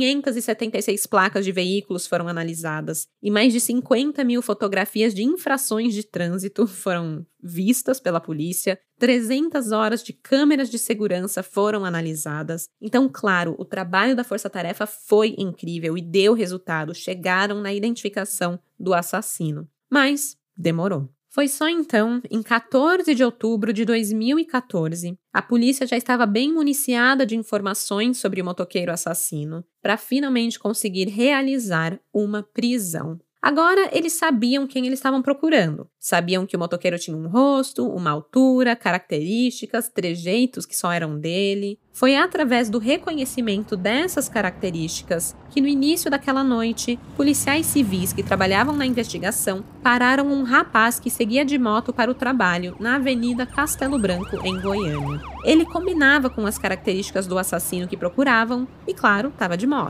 S1: 576 placas de veículos foram analisadas e mais de 50 mil fotografias de infrações de trânsito foram vistas pela polícia, 300 horas de câmeras de segurança foram analisadas. Então, claro, o trabalho da Força Tarefa foi incrível e deu resultado, chegaram na identificação do assassino. Mas demorou. Foi só então, em 14 de outubro de 2014, a polícia já estava bem municiada de informações sobre o motoqueiro assassino para finalmente conseguir realizar uma prisão. Agora, eles sabiam quem eles estavam procurando. Sabiam que o motoqueiro tinha um rosto, uma altura, características, trejeitos que só eram dele. Foi através do reconhecimento dessas características que, no início daquela noite, policiais civis que trabalhavam na investigação pararam um rapaz que seguia de moto para o trabalho na Avenida Castelo Branco, em Goiânia. Ele combinava com as características do assassino que procuravam e, claro, estava de moto.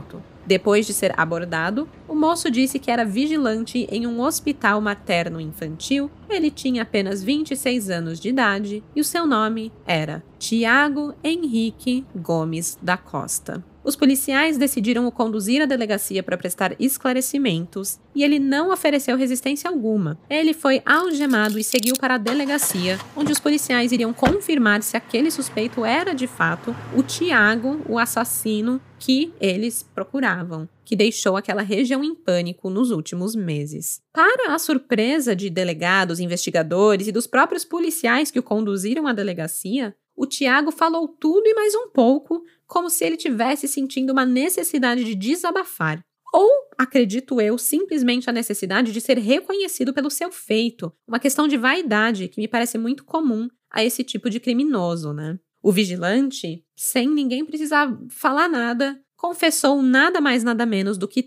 S1: Depois de ser abordado, o moço disse que era vigilante em um hospital materno-infantil, ele tinha apenas 26 anos de idade e o seu nome era Tiago Henrique Gomes da Costa. Os policiais decidiram o conduzir à delegacia para prestar esclarecimentos e ele não ofereceu resistência alguma. Ele foi algemado e seguiu para a delegacia, onde os policiais iriam confirmar se aquele suspeito era de fato o Tiago, o assassino que eles procuravam, que deixou aquela região em pânico nos últimos meses. Para a surpresa de delegados, investigadores e dos próprios policiais que o conduziram à delegacia, o Tiago falou tudo e mais um pouco, como se ele tivesse sentindo uma necessidade de desabafar. Ou, acredito eu, simplesmente a necessidade de ser reconhecido pelo seu feito. Uma questão de vaidade que me parece muito comum a esse tipo de criminoso, né? O vigilante, sem ninguém precisar falar nada, confessou nada mais nada menos do que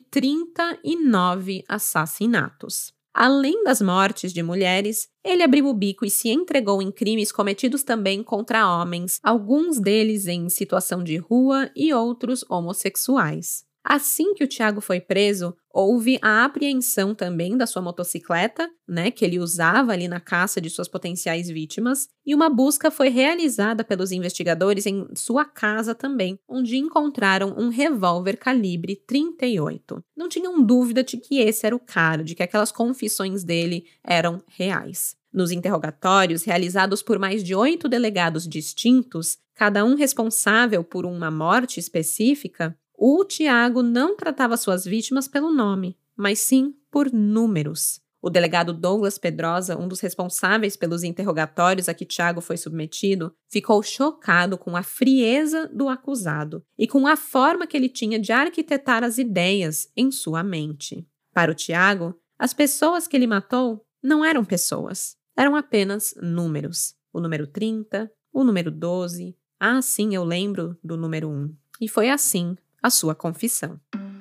S1: 39 assassinatos. Além das mortes de mulheres, ele abriu o bico e se entregou em crimes cometidos também contra homens, alguns deles em situação de rua e outros homossexuais. Assim que o Tiago foi preso, houve a apreensão também da sua motocicleta, que ele usava ali na caça de suas potenciais vítimas, e uma busca foi realizada pelos investigadores em sua casa também, onde encontraram um revólver calibre 38. Não tinham dúvida de que esse era o cara, de que aquelas confissões dele eram reais. Nos interrogatórios, realizados por mais de 8 delegados distintos, cada um responsável por uma morte específica, o Tiago não tratava suas vítimas pelo nome, mas sim por números. O delegado Douglas Pedrosa, um dos responsáveis pelos interrogatórios a que Tiago foi submetido, ficou chocado com a frieza do acusado e com a forma que ele tinha de arquitetar as ideias em sua mente. Para o Tiago, as pessoas que ele matou não eram pessoas, eram apenas números. O número 30, o número 12, sim, eu lembro do número 1. E foi assim a sua confissão.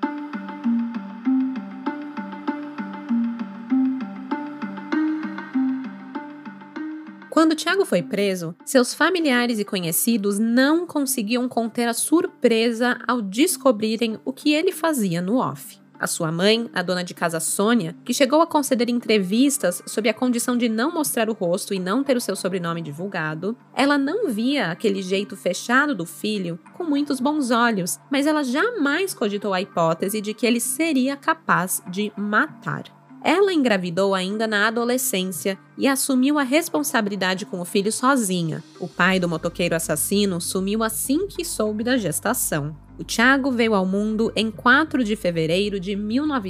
S1: Quando Tiago foi preso, seus familiares e conhecidos não conseguiam conter a surpresa ao descobrirem o que ele fazia no off. A sua mãe, a dona de casa Sônia, que chegou a conceder entrevistas sob a condição de não mostrar o rosto e não ter o seu sobrenome divulgado, ela não via aquele jeito fechado do filho com muitos bons olhos, mas ela jamais cogitou a hipótese de que ele seria capaz de matar. Ela engravidou ainda na adolescência e assumiu a responsabilidade com o filho sozinha. O pai do motoqueiro assassino sumiu assim que soube da gestação. O Tiago veio ao mundo em 4 de fevereiro de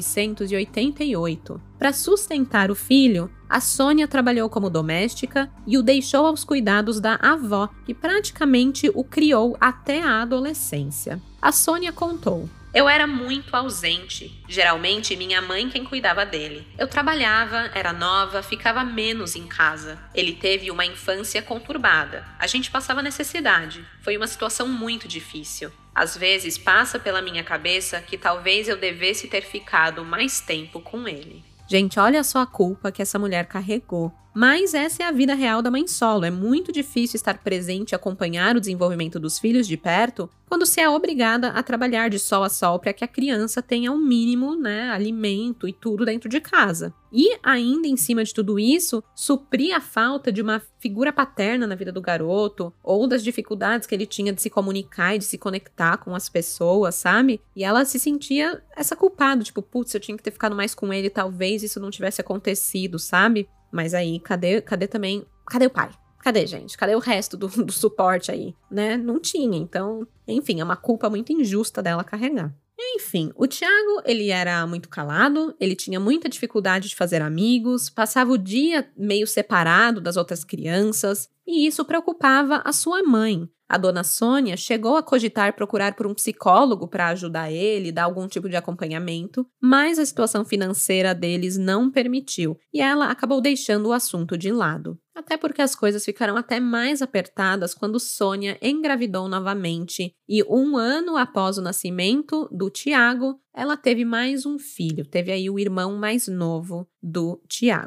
S1: 1988. Para sustentar o filho, a Sônia trabalhou como doméstica e o deixou aos cuidados da avó, que praticamente o criou até a adolescência. A Sônia contou: "Eu era muito ausente. Geralmente, minha mãe quem cuidava dele. Eu trabalhava, era nova, ficava menos em casa. Ele teve uma infância conturbada. A gente passava necessidade. Foi uma situação muito difícil. Às vezes passa pela minha cabeça que talvez eu devesse ter ficado mais tempo com ele." Gente, olha só a culpa que essa mulher carregou. Mas essa é a vida real da mãe solo. É muito difícil estar presente e acompanhar o desenvolvimento dos filhos de perto quando se é obrigada a trabalhar de sol a sol para que a criança tenha o mínimo, alimento e tudo dentro de casa. E ainda em cima de tudo isso, suprir a falta de uma figura paterna na vida do garoto ou das dificuldades que ele tinha de se comunicar e de se conectar com as pessoas, sabe? E ela se sentia essa culpada, tipo, putz, eu tinha que ter ficado mais com ele, talvez isso não tivesse acontecido, sabe? Mas aí, cadê o pai? Cadê, gente? Cadê o resto do suporte aí, Não tinha, então, enfim, é uma culpa muito injusta dela carregar. Enfim, o Tiago, ele era muito calado, ele tinha muita dificuldade de fazer amigos, passava o dia meio separado das outras crianças, e isso preocupava a sua mãe. A dona Sônia chegou a cogitar procurar por um psicólogo para ajudar ele, dar algum tipo de acompanhamento, mas a situação financeira deles não permitiu e ela acabou deixando o assunto de lado. Até porque as coisas ficaram até mais apertadas quando Sônia engravidou novamente e 1 ano após o nascimento do Tiago, ela teve mais um filho, teve aí o irmão mais novo do Tiago.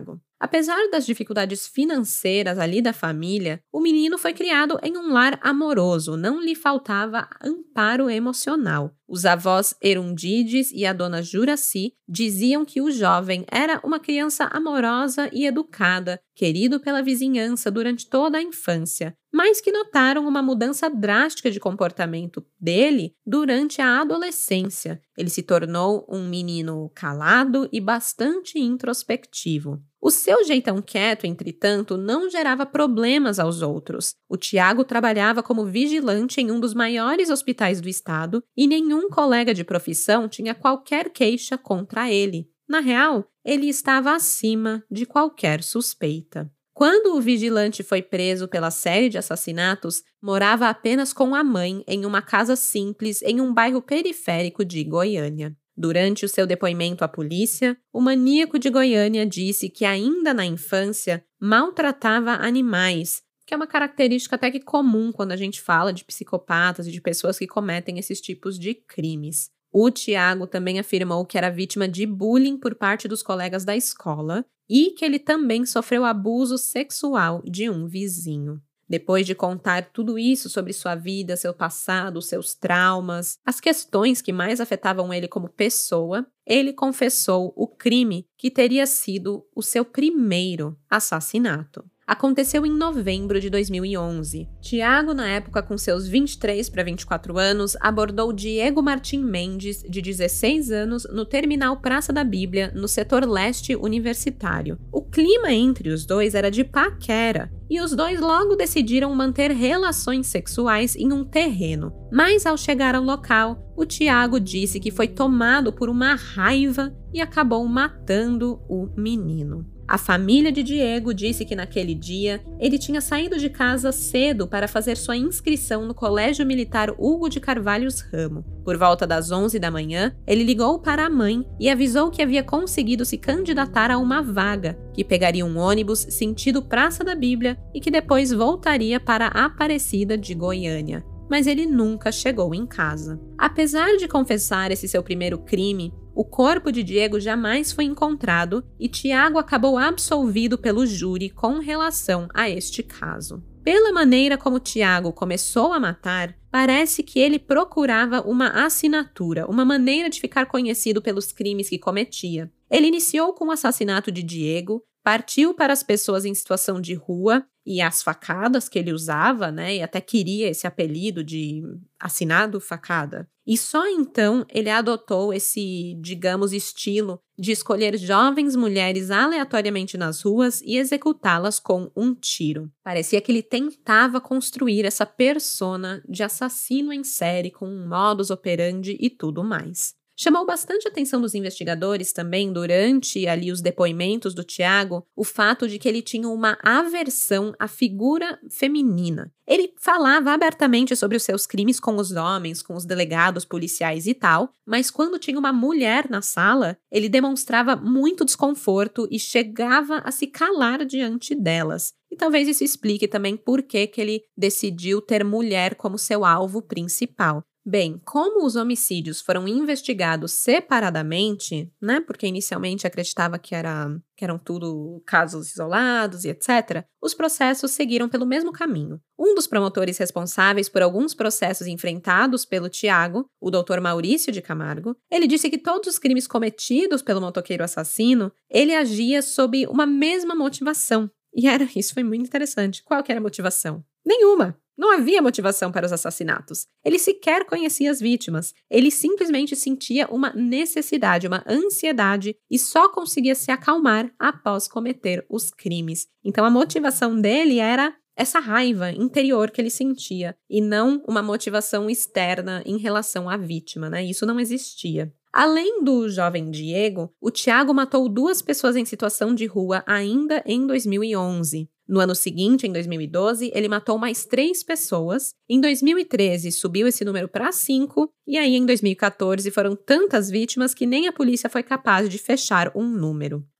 S1: Apesar das dificuldades financeiras ali da família, o menino foi criado em um lar amoroso, não lhe faltava amparo emocional. Os avós Erundides e a dona Juraci diziam que o jovem era uma criança amorosa e educada, querido pela vizinhança durante toda a infância, mas que notaram uma mudança drástica de comportamento dele durante a adolescência. Ele se tornou um menino calado e bastante introspectivo. O seu jeitão quieto, entretanto, não gerava problemas aos outros. O Tiago trabalhava como vigilante em um dos maiores hospitais do estado e nenhum colega de profissão tinha qualquer queixa contra ele. Na real, ele estava acima de qualquer suspeita. Quando o vigilante foi preso pela série de assassinatos, morava apenas com a mãe em uma casa simples em um bairro periférico de Goiânia. Durante o seu depoimento à polícia, o maníaco de Goiânia disse que ainda na infância maltratava animais, que é uma característica até que comum quando a gente fala de psicopatas e de pessoas que cometem esses tipos de crimes. O Tiago também afirmou que era vítima de bullying por parte dos colegas da escola e que ele também sofreu abuso sexual de um vizinho. Depois de contar tudo isso sobre sua vida, seu passado, seus traumas, as questões que mais afetavam ele como pessoa, ele confessou o crime que teria sido o seu primeiro assassinato. Aconteceu em novembro de 2011. Tiago, na época com seus 23 para 24 anos, abordou Diego Martim Mendes, de 16 anos, no terminal Praça da Bíblia, no setor leste universitário. O clima entre os dois era de paquera, e os dois logo decidiram manter relações sexuais em um terreno. Mas ao chegar ao local, o Tiago disse que foi tomado por uma raiva e acabou matando o menino. A família de Diego disse que naquele dia ele tinha saído de casa cedo para fazer sua inscrição no Colégio Militar Hugo de Carvalhos Ramo. Por volta das 11 da manhã, ele ligou para a mãe e avisou que havia conseguido se candidatar a uma vaga, que pegaria um ônibus sentido Praça da Bíblia e que depois voltaria para Aparecida de Goiânia. Mas ele nunca chegou em casa. Apesar de confessar esse seu primeiro crime, o corpo de Diego jamais foi encontrado e Tiago acabou absolvido pelo júri com relação a este caso. Pela maneira como Tiago começou a matar, parece que ele procurava uma assinatura, uma maneira de ficar conhecido pelos crimes que cometia. Ele iniciou com o assassinato de Diego, partiu para as pessoas em situação de rua e as facadas que ele usava, né? E até queria esse apelido de assinado facada. E só então ele adotou esse, digamos, estilo de escolher jovens mulheres aleatoriamente nas ruas e executá-las com um tiro. Parecia que ele tentava construir essa persona de assassino em série com um modus operandi e tudo mais. Chamou bastante atenção dos investigadores também, durante ali os depoimentos do Tiago, o fato de que ele tinha uma aversão à figura feminina. Ele falava abertamente sobre os seus crimes com os homens, com os delegados policiais e tal, mas quando tinha uma mulher na sala, ele demonstrava muito desconforto e chegava a se calar diante delas. E talvez isso explique também por que ele decidiu ter mulher como seu alvo principal. Bem, como os homicídios foram investigados separadamente, né, porque inicialmente acreditava que eram tudo casos isolados e etc., os processos seguiram pelo mesmo caminho. Um dos promotores responsáveis por alguns processos enfrentados pelo Tiago, o Dr. Maurício de Camargo, ele disse que todos os crimes cometidos pelo motoqueiro assassino, ele agia sob uma mesma motivação. E isso foi muito interessante. Qual que era a motivação? Nenhuma! Não havia motivação para os assassinatos. Ele sequer conhecia as vítimas. Ele simplesmente sentia uma necessidade, uma ansiedade e só conseguia se acalmar após cometer os crimes. Então a motivação dele era essa raiva interior que ele sentia e não uma motivação externa em relação à vítima, né? Isso não existia. Além do jovem Diego, o Tiago matou 2 pessoas em situação de rua ainda em 2011. No ano seguinte, em 2012, ele matou mais 3 pessoas. Em 2013, subiu esse número para 5. E aí, em 2014, foram tantas vítimas que nem a polícia foi capaz de fechar um número.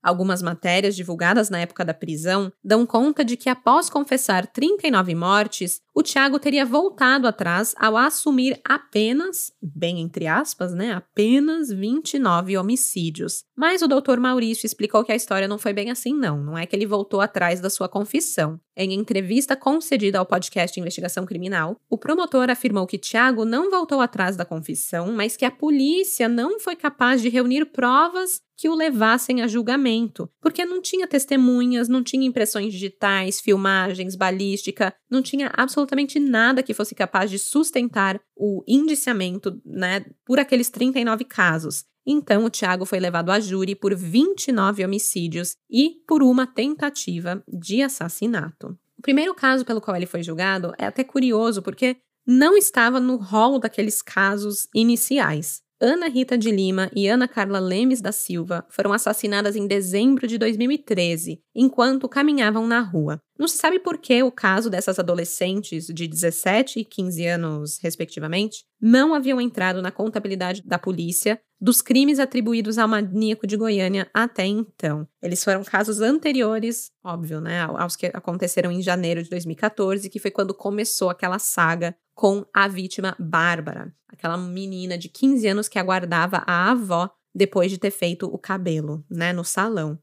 S1: Algumas matérias divulgadas na época da prisão dão conta de que após confessar 39 mortes, o Thiago teria voltado atrás ao assumir apenas, bem entre aspas, apenas 29 homicídios. Mas o Dr. Maurício explicou que a história não foi bem assim não é que ele voltou atrás da sua confissão. Em entrevista concedida ao podcast Investigação Criminal, o promotor afirmou que Thiago não voltou atrás da confissão, mas que a polícia não foi capaz de reunir provas que o levassem a julgamento, porque não tinha testemunhas, não tinha impressões digitais, filmagens, balística, não tinha absolutamente nada que fosse capaz de sustentar o indiciamento, por aqueles 39 casos. Então, o Thiago foi levado a júri por 29 homicídios e por uma tentativa de assassinato. O primeiro caso pelo qual ele foi julgado é até curioso, porque não estava no rol daqueles casos iniciais. Ana Rita de Lima e Ana Carla Lemes da Silva foram assassinadas em dezembro de 2013, enquanto caminhavam na rua. Não se sabe por que o caso dessas adolescentes de 17 e 15 anos, respectivamente, não haviam entrado na contabilidade da polícia dos crimes atribuídos ao maníaco de Goiânia até então. Eles foram casos anteriores, óbvio, aos que aconteceram em janeiro de 2014, que foi quando começou aquela saga com a vítima Bárbara, aquela menina de 15 anos que aguardava a avó depois de ter feito o cabelo, no salão.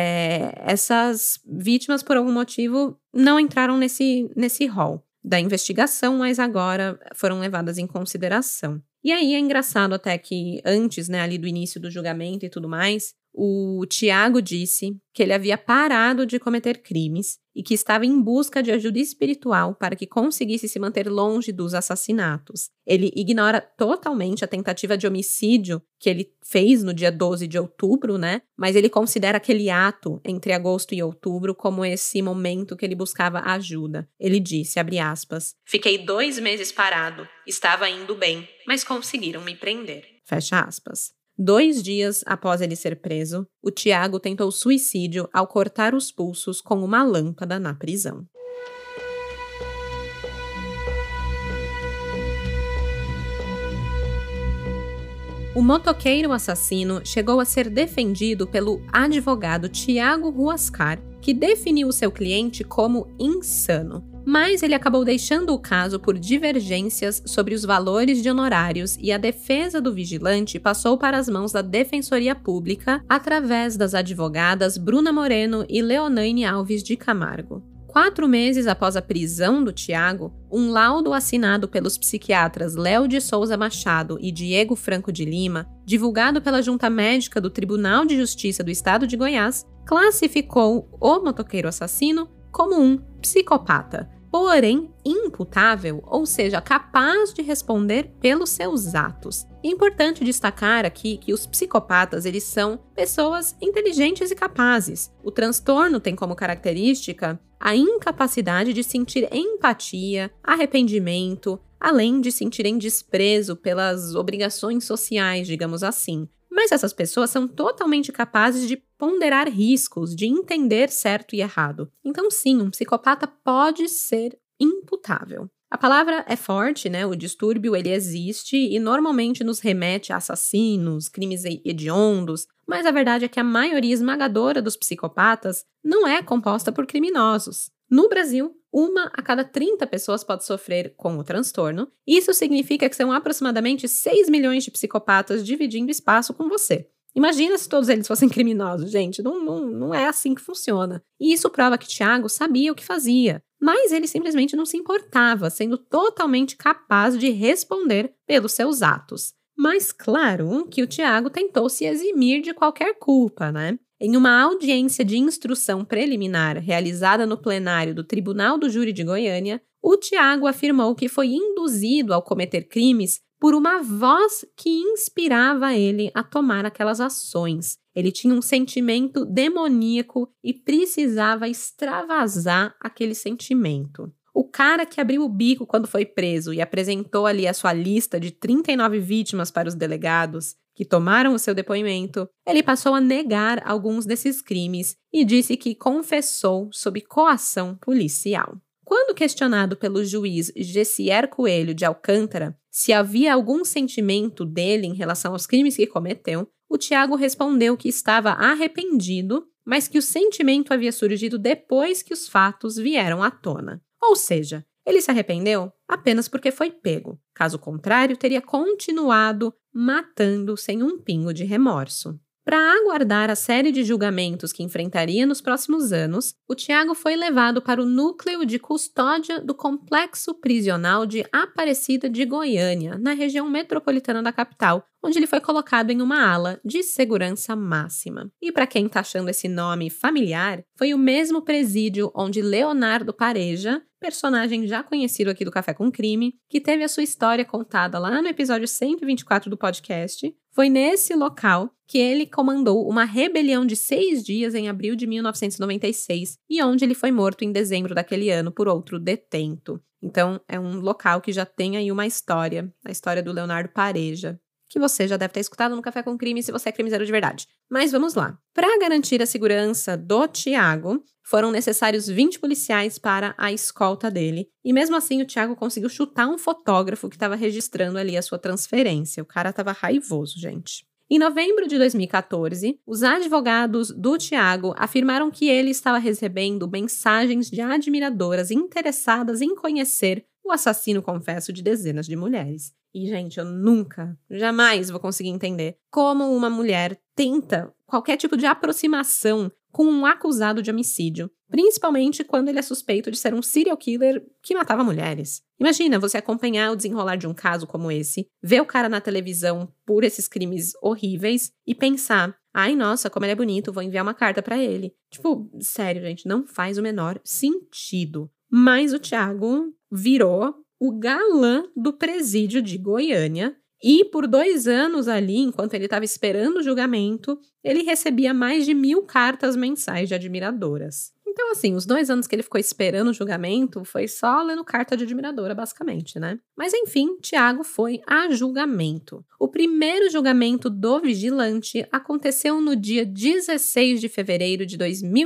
S1: Essas vítimas, por algum motivo, não entraram nesse rol da investigação, mas agora foram levadas em consideração. E aí é engraçado até que antes, ali do início do julgamento e tudo mais, o Thiago disse que ele havia parado de cometer crimes e que estava em busca de ajuda espiritual para que conseguisse se manter longe dos assassinatos. Ele ignora totalmente a tentativa de homicídio que ele fez no dia 12 de outubro, mas ele considera aquele ato entre agosto e outubro como esse momento que ele buscava ajuda. Ele disse, abre aspas, "Fiquei 2 meses parado, estava indo bem, mas conseguiram me prender." Fecha aspas. 2 dias após ele ser preso, o Thiago tentou suicídio ao cortar os pulsos com uma lâmpada na prisão. O motoqueiro assassino chegou a ser defendido pelo advogado Thiago Huascar, que definiu o seu cliente como insano. Mas ele acabou deixando o caso por divergências sobre os valores de honorários e a defesa do vigilante passou para as mãos da Defensoria Pública através das advogadas Bruna Moreno e Leonaine Alves de Camargo. 4 meses após a prisão do Thiago, um laudo assinado pelos psiquiatras Léo de Souza Machado e Diego Franco de Lima, divulgado pela Junta Médica do Tribunal de Justiça do Estado de Goiás, classificou o motoqueiro assassino como um psicopata, porém imputável, ou seja, capaz de responder pelos seus atos. É importante destacar aqui que os psicopatas, eles são pessoas inteligentes e capazes. O transtorno tem como característica a incapacidade de sentir empatia, arrependimento, além de sentirem desprezo pelas obrigações sociais, digamos assim. Mas essas pessoas são totalmente capazes de ponderar riscos, de entender certo e errado. Então sim, um psicopata pode ser imputável. A palavra é forte, o distúrbio ele existe e normalmente nos remete a assassinos, crimes hediondos, mas a verdade é que a maioria esmagadora dos psicopatas não é composta por criminosos. No Brasil, 1 a cada 30 pessoas pode sofrer com o transtorno. Isso significa que são aproximadamente 6 milhões de psicopatas dividindo espaço com você. Imagina se todos eles fossem criminosos, gente. Não é assim que funciona. E isso prova que Thiago sabia o que fazia. Mas ele simplesmente não se importava, sendo totalmente capaz de responder pelos seus atos. Mas claro que o Thiago tentou se eximir de qualquer culpa, Em uma audiência de instrução preliminar realizada no plenário do Tribunal do Júri de Goiânia, o Thiago afirmou que foi induzido ao cometer crimes por uma voz que inspirava ele a tomar aquelas ações. Ele tinha um sentimento demoníaco e precisava extravasar aquele sentimento. O cara que abriu o bico quando foi preso e apresentou ali a sua lista de 39 vítimas para os delegados, que tomaram o seu depoimento, ele passou a negar alguns desses crimes e disse que confessou sob coação policial. Quando questionado pelo juiz Gessier Coelho de Alcântara se havia algum sentimento dele em relação aos crimes que cometeu, o Thiago respondeu que estava arrependido mas que o sentimento havia surgido depois que os fatos vieram à tona. Ou seja, ele se arrependeu apenas porque foi pego. Caso contrário, teria continuado matando sem um pingo de remorso. Para aguardar a série de julgamentos que enfrentaria nos próximos anos, o Thiago foi levado para o núcleo de custódia do Complexo Prisional de Aparecida de Goiânia, na região metropolitana da capital, onde ele foi colocado em uma ala de segurança máxima. E para quem está achando esse nome familiar, foi o mesmo presídio onde Leonardo Pareja, personagem já conhecido aqui do Café com Crime, que teve a sua história contada lá no episódio 124 do podcast, foi nesse local que ele comandou uma rebelião de 6 dias em abril de 1996 e onde ele foi morto em dezembro daquele ano por outro detento. Então, é um local que já tem aí uma história, a história do Leonardo Pareja, que você já deve ter escutado no Café com Crime se você é crimiseiro de verdade. Mas vamos lá. Para garantir a segurança do Thiago, foram necessários 20 policiais para a escolta dele. E mesmo assim, o Thiago conseguiu chutar um fotógrafo que estava registrando ali a sua transferência. O cara estava raivoso, gente. Em novembro de 2014, os advogados do Thiago afirmaram que ele estava recebendo mensagens de admiradoras interessadas em conhecer o assassino confesso de dezenas de mulheres. E, gente, eu nunca, jamais vou conseguir entender como uma mulher tenta qualquer tipo de aproximação com um acusado de homicídio, principalmente quando ele é suspeito de ser um serial killer que matava mulheres. Imagina você acompanhar o desenrolar de um caso como esse, ver o cara na televisão por esses crimes horríveis e pensar, ai, nossa, como ele é bonito, vou enviar uma carta pra ele. Tipo, sério, gente, não faz o menor sentido. Mas o Thiago virou o galã do presídio de Goiânia e por 2 anos ali, enquanto ele estava esperando o julgamento, ele recebia mais de 1.000 cartas mensais de admiradoras. Então, assim, os 2 anos que ele ficou esperando o julgamento foi só lendo carta de admiradora, basicamente, né? Mas, enfim, Thiago foi a julgamento. O primeiro julgamento do vigilante aconteceu no dia 16 de fevereiro de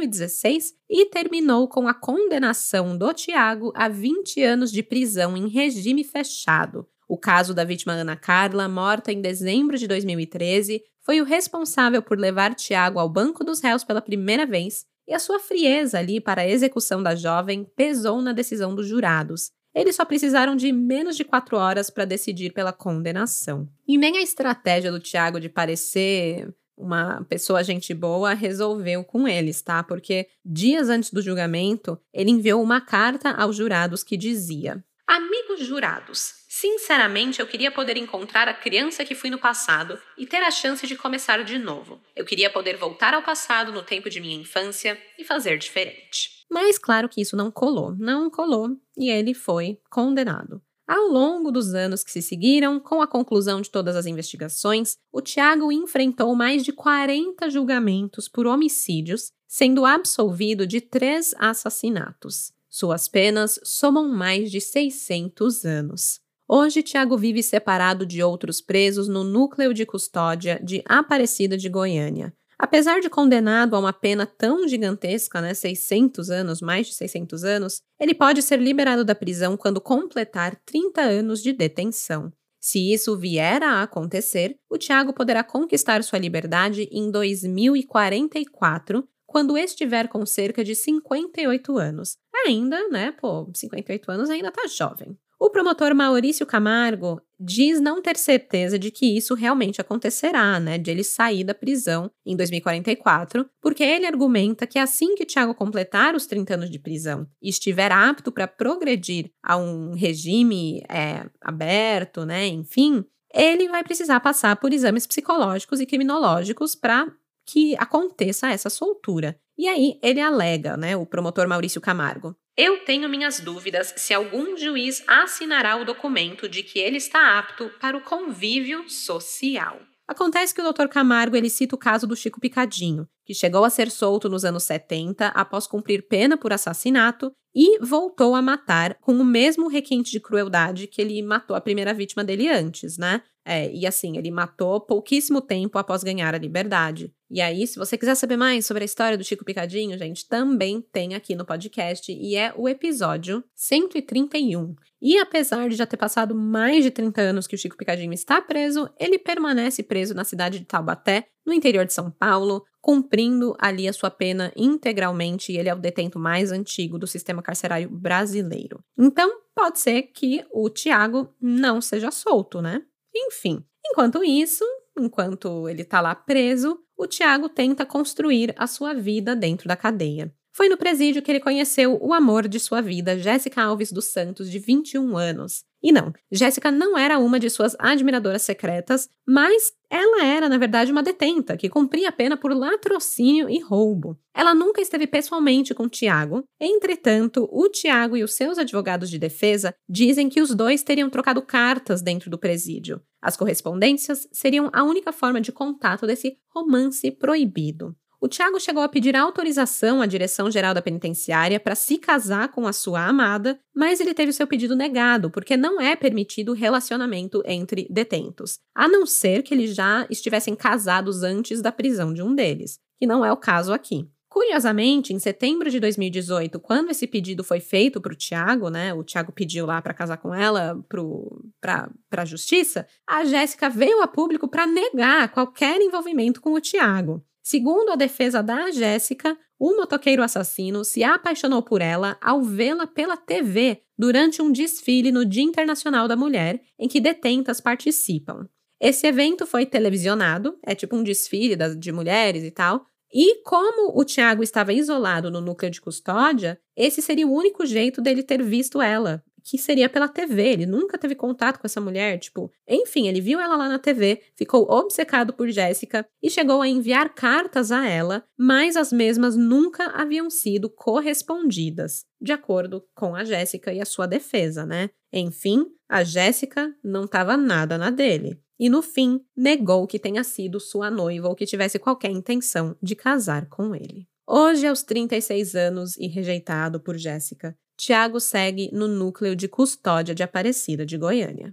S1: 2016 e terminou com a condenação do Thiago a 20 anos de prisão em regime fechado. O caso da vítima Ana Carla, morta em dezembro de 2013, foi o responsável por levar Thiago ao banco dos réus pela primeira vez, e a sua frieza ali para a execução da jovem pesou na decisão dos jurados. Eles só precisaram de menos de 4 horas para decidir pela condenação. E nem a estratégia do Thiago de parecer uma pessoa gente boa resolveu com eles, tá? Porque dias antes do julgamento, ele enviou uma carta aos jurados que dizia: "Amigos jurados, sinceramente, eu queria poder encontrar a criança que fui no passado e ter a chance de começar de novo. Eu queria poder voltar ao passado no tempo de minha infância e fazer diferente." Mas claro que isso não colou, e ele foi condenado. Ao longo dos anos que se seguiram, com a conclusão de todas as investigações, o Thiago enfrentou mais de 40 julgamentos por homicídios, sendo absolvido de 3 assassinatos. Suas penas somam mais de 600 anos. Hoje, Thiago vive separado de outros presos no núcleo de custódia de Aparecida de Goiânia. Apesar de condenado a uma pena tão gigantesca, 600 anos, mais de 600 anos, ele pode ser liberado da prisão quando completar 30 anos de detenção. Se isso vier a acontecer, o Thiago poderá conquistar sua liberdade em 2044, quando estiver com cerca de 58 anos. Ainda, 58 anos ainda tá jovem. O promotor Maurício Camargo diz não ter certeza de que isso realmente acontecerá, de ele sair da prisão em 2044, porque ele argumenta que assim que Thiago completar os 30 anos de prisão e estiver apto para progredir a um regime aberto, enfim, ele vai precisar passar por exames psicológicos e criminológicos para que aconteça essa soltura. E aí ele alega, o promotor Maurício Camargo: "Eu tenho minhas dúvidas se algum juiz assinará o documento de que ele está apto para o convívio social." Acontece que o Dr. Camargo ele cita o caso do Chico Picadinho, que chegou a ser solto nos anos 70 após cumprir pena por assassinato e voltou a matar com o mesmo requinte de crueldade que ele matou a primeira vítima dele antes, E assim, ele matou pouquíssimo tempo após ganhar a liberdade. E aí, se você quiser saber mais sobre a história do Chico Picadinho, gente, também tem aqui no podcast e é o episódio 131. E apesar de já ter passado mais de 30 anos que o Chico Picadinho está preso, ele permanece preso na cidade de Taubaté, no interior de São Paulo, cumprindo ali a sua pena integralmente, e ele é o detento mais antigo do sistema carcerário brasileiro. Então, pode ser que o Tiago não seja solto, né? Enfim, enquanto isso, enquanto ele tá lá preso, o Tiago tenta construir a sua vida dentro da cadeia. Foi no presídio que ele conheceu o amor de sua vida, Jéssica Alves dos Santos, de 21 anos. E não, Jéssica não era uma de suas admiradoras secretas, mas ela era, na verdade, uma detenta que cumpria a pena por latrocínio e roubo. Ela nunca esteve pessoalmente com Tiago. Entretanto, o Tiago e os seus advogados de defesa dizem que os dois teriam trocado cartas dentro do presídio. As correspondências seriam a única forma de contato desse romance proibido. O Tiago chegou a pedir autorização à Direção-Geral da Penitenciária para se casar com a sua amada, mas ele teve seu pedido negado, porque não é permitido relacionamento entre detentos, a não ser que eles já estivessem casados antes da prisão de um deles, que não é o caso aqui. Curiosamente, em setembro de 2018, quando esse pedido foi feito para o Tiago, né, o Tiago pediu lá para casar com ela para a justiça, a Jéssica veio a público para negar qualquer envolvimento com o Tiago. Segundo a defesa da Jéssica, o motoqueiro assassino se apaixonou por ela ao vê-la pela TV durante um desfile no Dia Internacional da Mulher, em que detentas participam. Esse evento foi televisionado, é tipo um desfile de mulheres e tal, e como o Tiago estava isolado no núcleo de custódia, esse seria o único jeito dele ter visto ela, que seria pela TV, ele nunca teve contato com essa mulher, enfim, ele viu ela lá na TV, ficou obcecado por Jéssica e chegou a enviar cartas a ela, mas as mesmas nunca haviam sido correspondidas, de acordo com a Jéssica e a sua defesa, né? Enfim, a Jéssica não estava nada na dele. E, no fim, negou que tenha sido sua noiva ou que tivesse qualquer intenção de casar com ele. Hoje, aos 36 anos e rejeitado por Jéssica, Tiago segue no núcleo de custódia de Aparecida de Goiânia.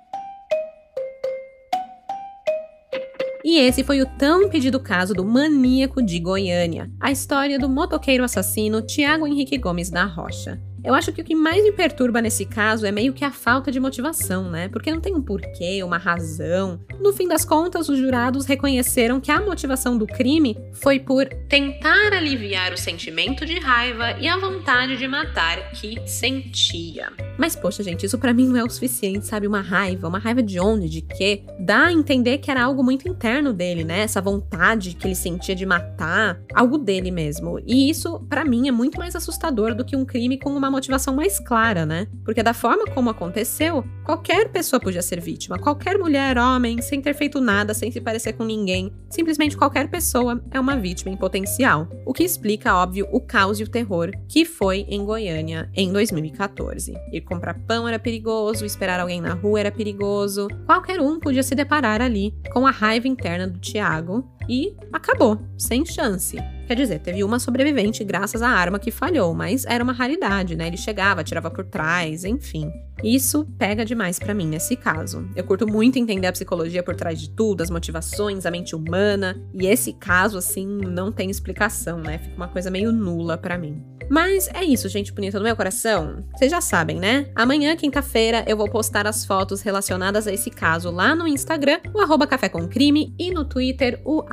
S1: E esse foi o tão pedido caso do maníaco de Goiânia, a história do motoqueiro assassino Tiago Henrique Gomes da Rocha. Eu acho que o que mais me perturba nesse caso é meio que a falta de motivação, né? Porque não tem um porquê, uma razão. No fim das contas, os jurados reconheceram que a motivação do crime foi por tentar aliviar o sentimento de raiva e a vontade de matar que sentia. Mas, poxa, gente, isso pra mim não é o suficiente, sabe? Uma raiva de onde, de quê? Dá a entender que era algo muito interno dele, né? Essa vontade que ele sentia de matar, algo dele mesmo. E isso, pra mim, é muito mais assustador do que um crime com uma motivação mais clara, né? Porque da forma como aconteceu, qualquer pessoa podia ser vítima. Qualquer mulher, homem, sem ter feito nada, sem se parecer com ninguém. Simplesmente qualquer pessoa é uma vítima em potencial. O que explica, óbvio, o caos e o terror que foi em Goiânia em 2014. Ir comprar pão era perigoso, esperar alguém na rua era perigoso. Qualquer um podia se deparar ali com a raiva interna do Tiago e acabou, sem chance. Quer dizer, teve uma sobrevivente graças à arma que falhou, mas era uma raridade, né? Ele chegava, atirava por trás, enfim. Isso pega demais pra mim nesse caso. Eu curto muito entender a psicologia por trás de tudo, as motivações, a mente humana, e esse caso, assim, não tem explicação, né? Fica uma coisa meio nula pra mim. Mas é isso, gente bonita do meu coração. Vocês já sabem, né? Amanhã, quinta-feira, eu vou postar as fotos relacionadas a esse caso lá no Instagram, o @café com crime, e no Twitter, o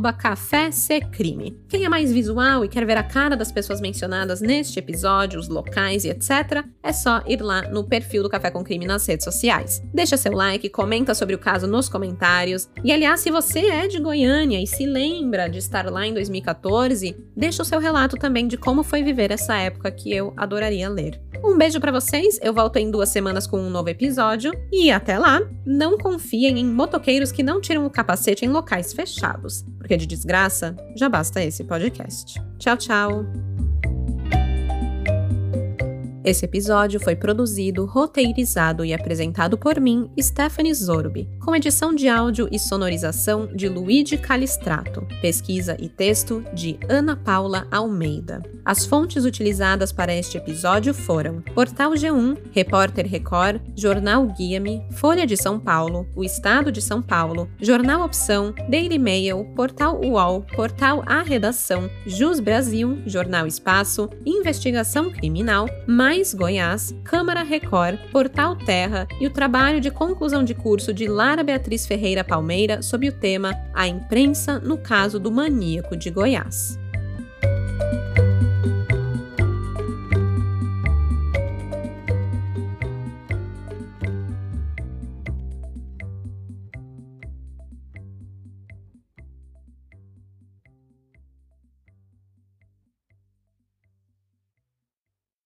S1: @caféccrime. Quem é mais visual e quer ver a cara das pessoas mencionadas neste episódio, os locais e etc., é só ir lá no perfil do Café com Crime nas redes sociais. Deixa seu like, comenta sobre o caso nos comentários. E, aliás, se você é de Goiânia e se lembra de estar lá em 2014, deixa o seu relato também de como foi viver essa época, que eu adoraria ler. Um beijo pra vocês, eu volto em 2 semanas com um novo episódio. E até lá, não confiem em motoqueiros que não tiram o capacete em locais fechados, porque de desgraça já basta esse podcast. Tchau, tchau! Esse episódio foi produzido, roteirizado e apresentado por mim, Stephanie Zorbi, com edição de áudio e sonorização de Luigi Calistrato, pesquisa e texto de Ana Paula Almeida. As fontes utilizadas para este episódio foram Portal G1, Repórter Record, Jornal Guia-me, Folha de São Paulo, O Estado de São Paulo, Jornal Opção, Daily Mail, Portal UOL, Portal A Redação, Jus Brasil, Jornal Espaço, Investigação Criminal, Mais Goiás, Câmara Record, Portal Terra e o trabalho de conclusão de curso de Lara Beatriz Ferreira Palmeira sob o tema A Imprensa no caso do Maníaco de Goiás.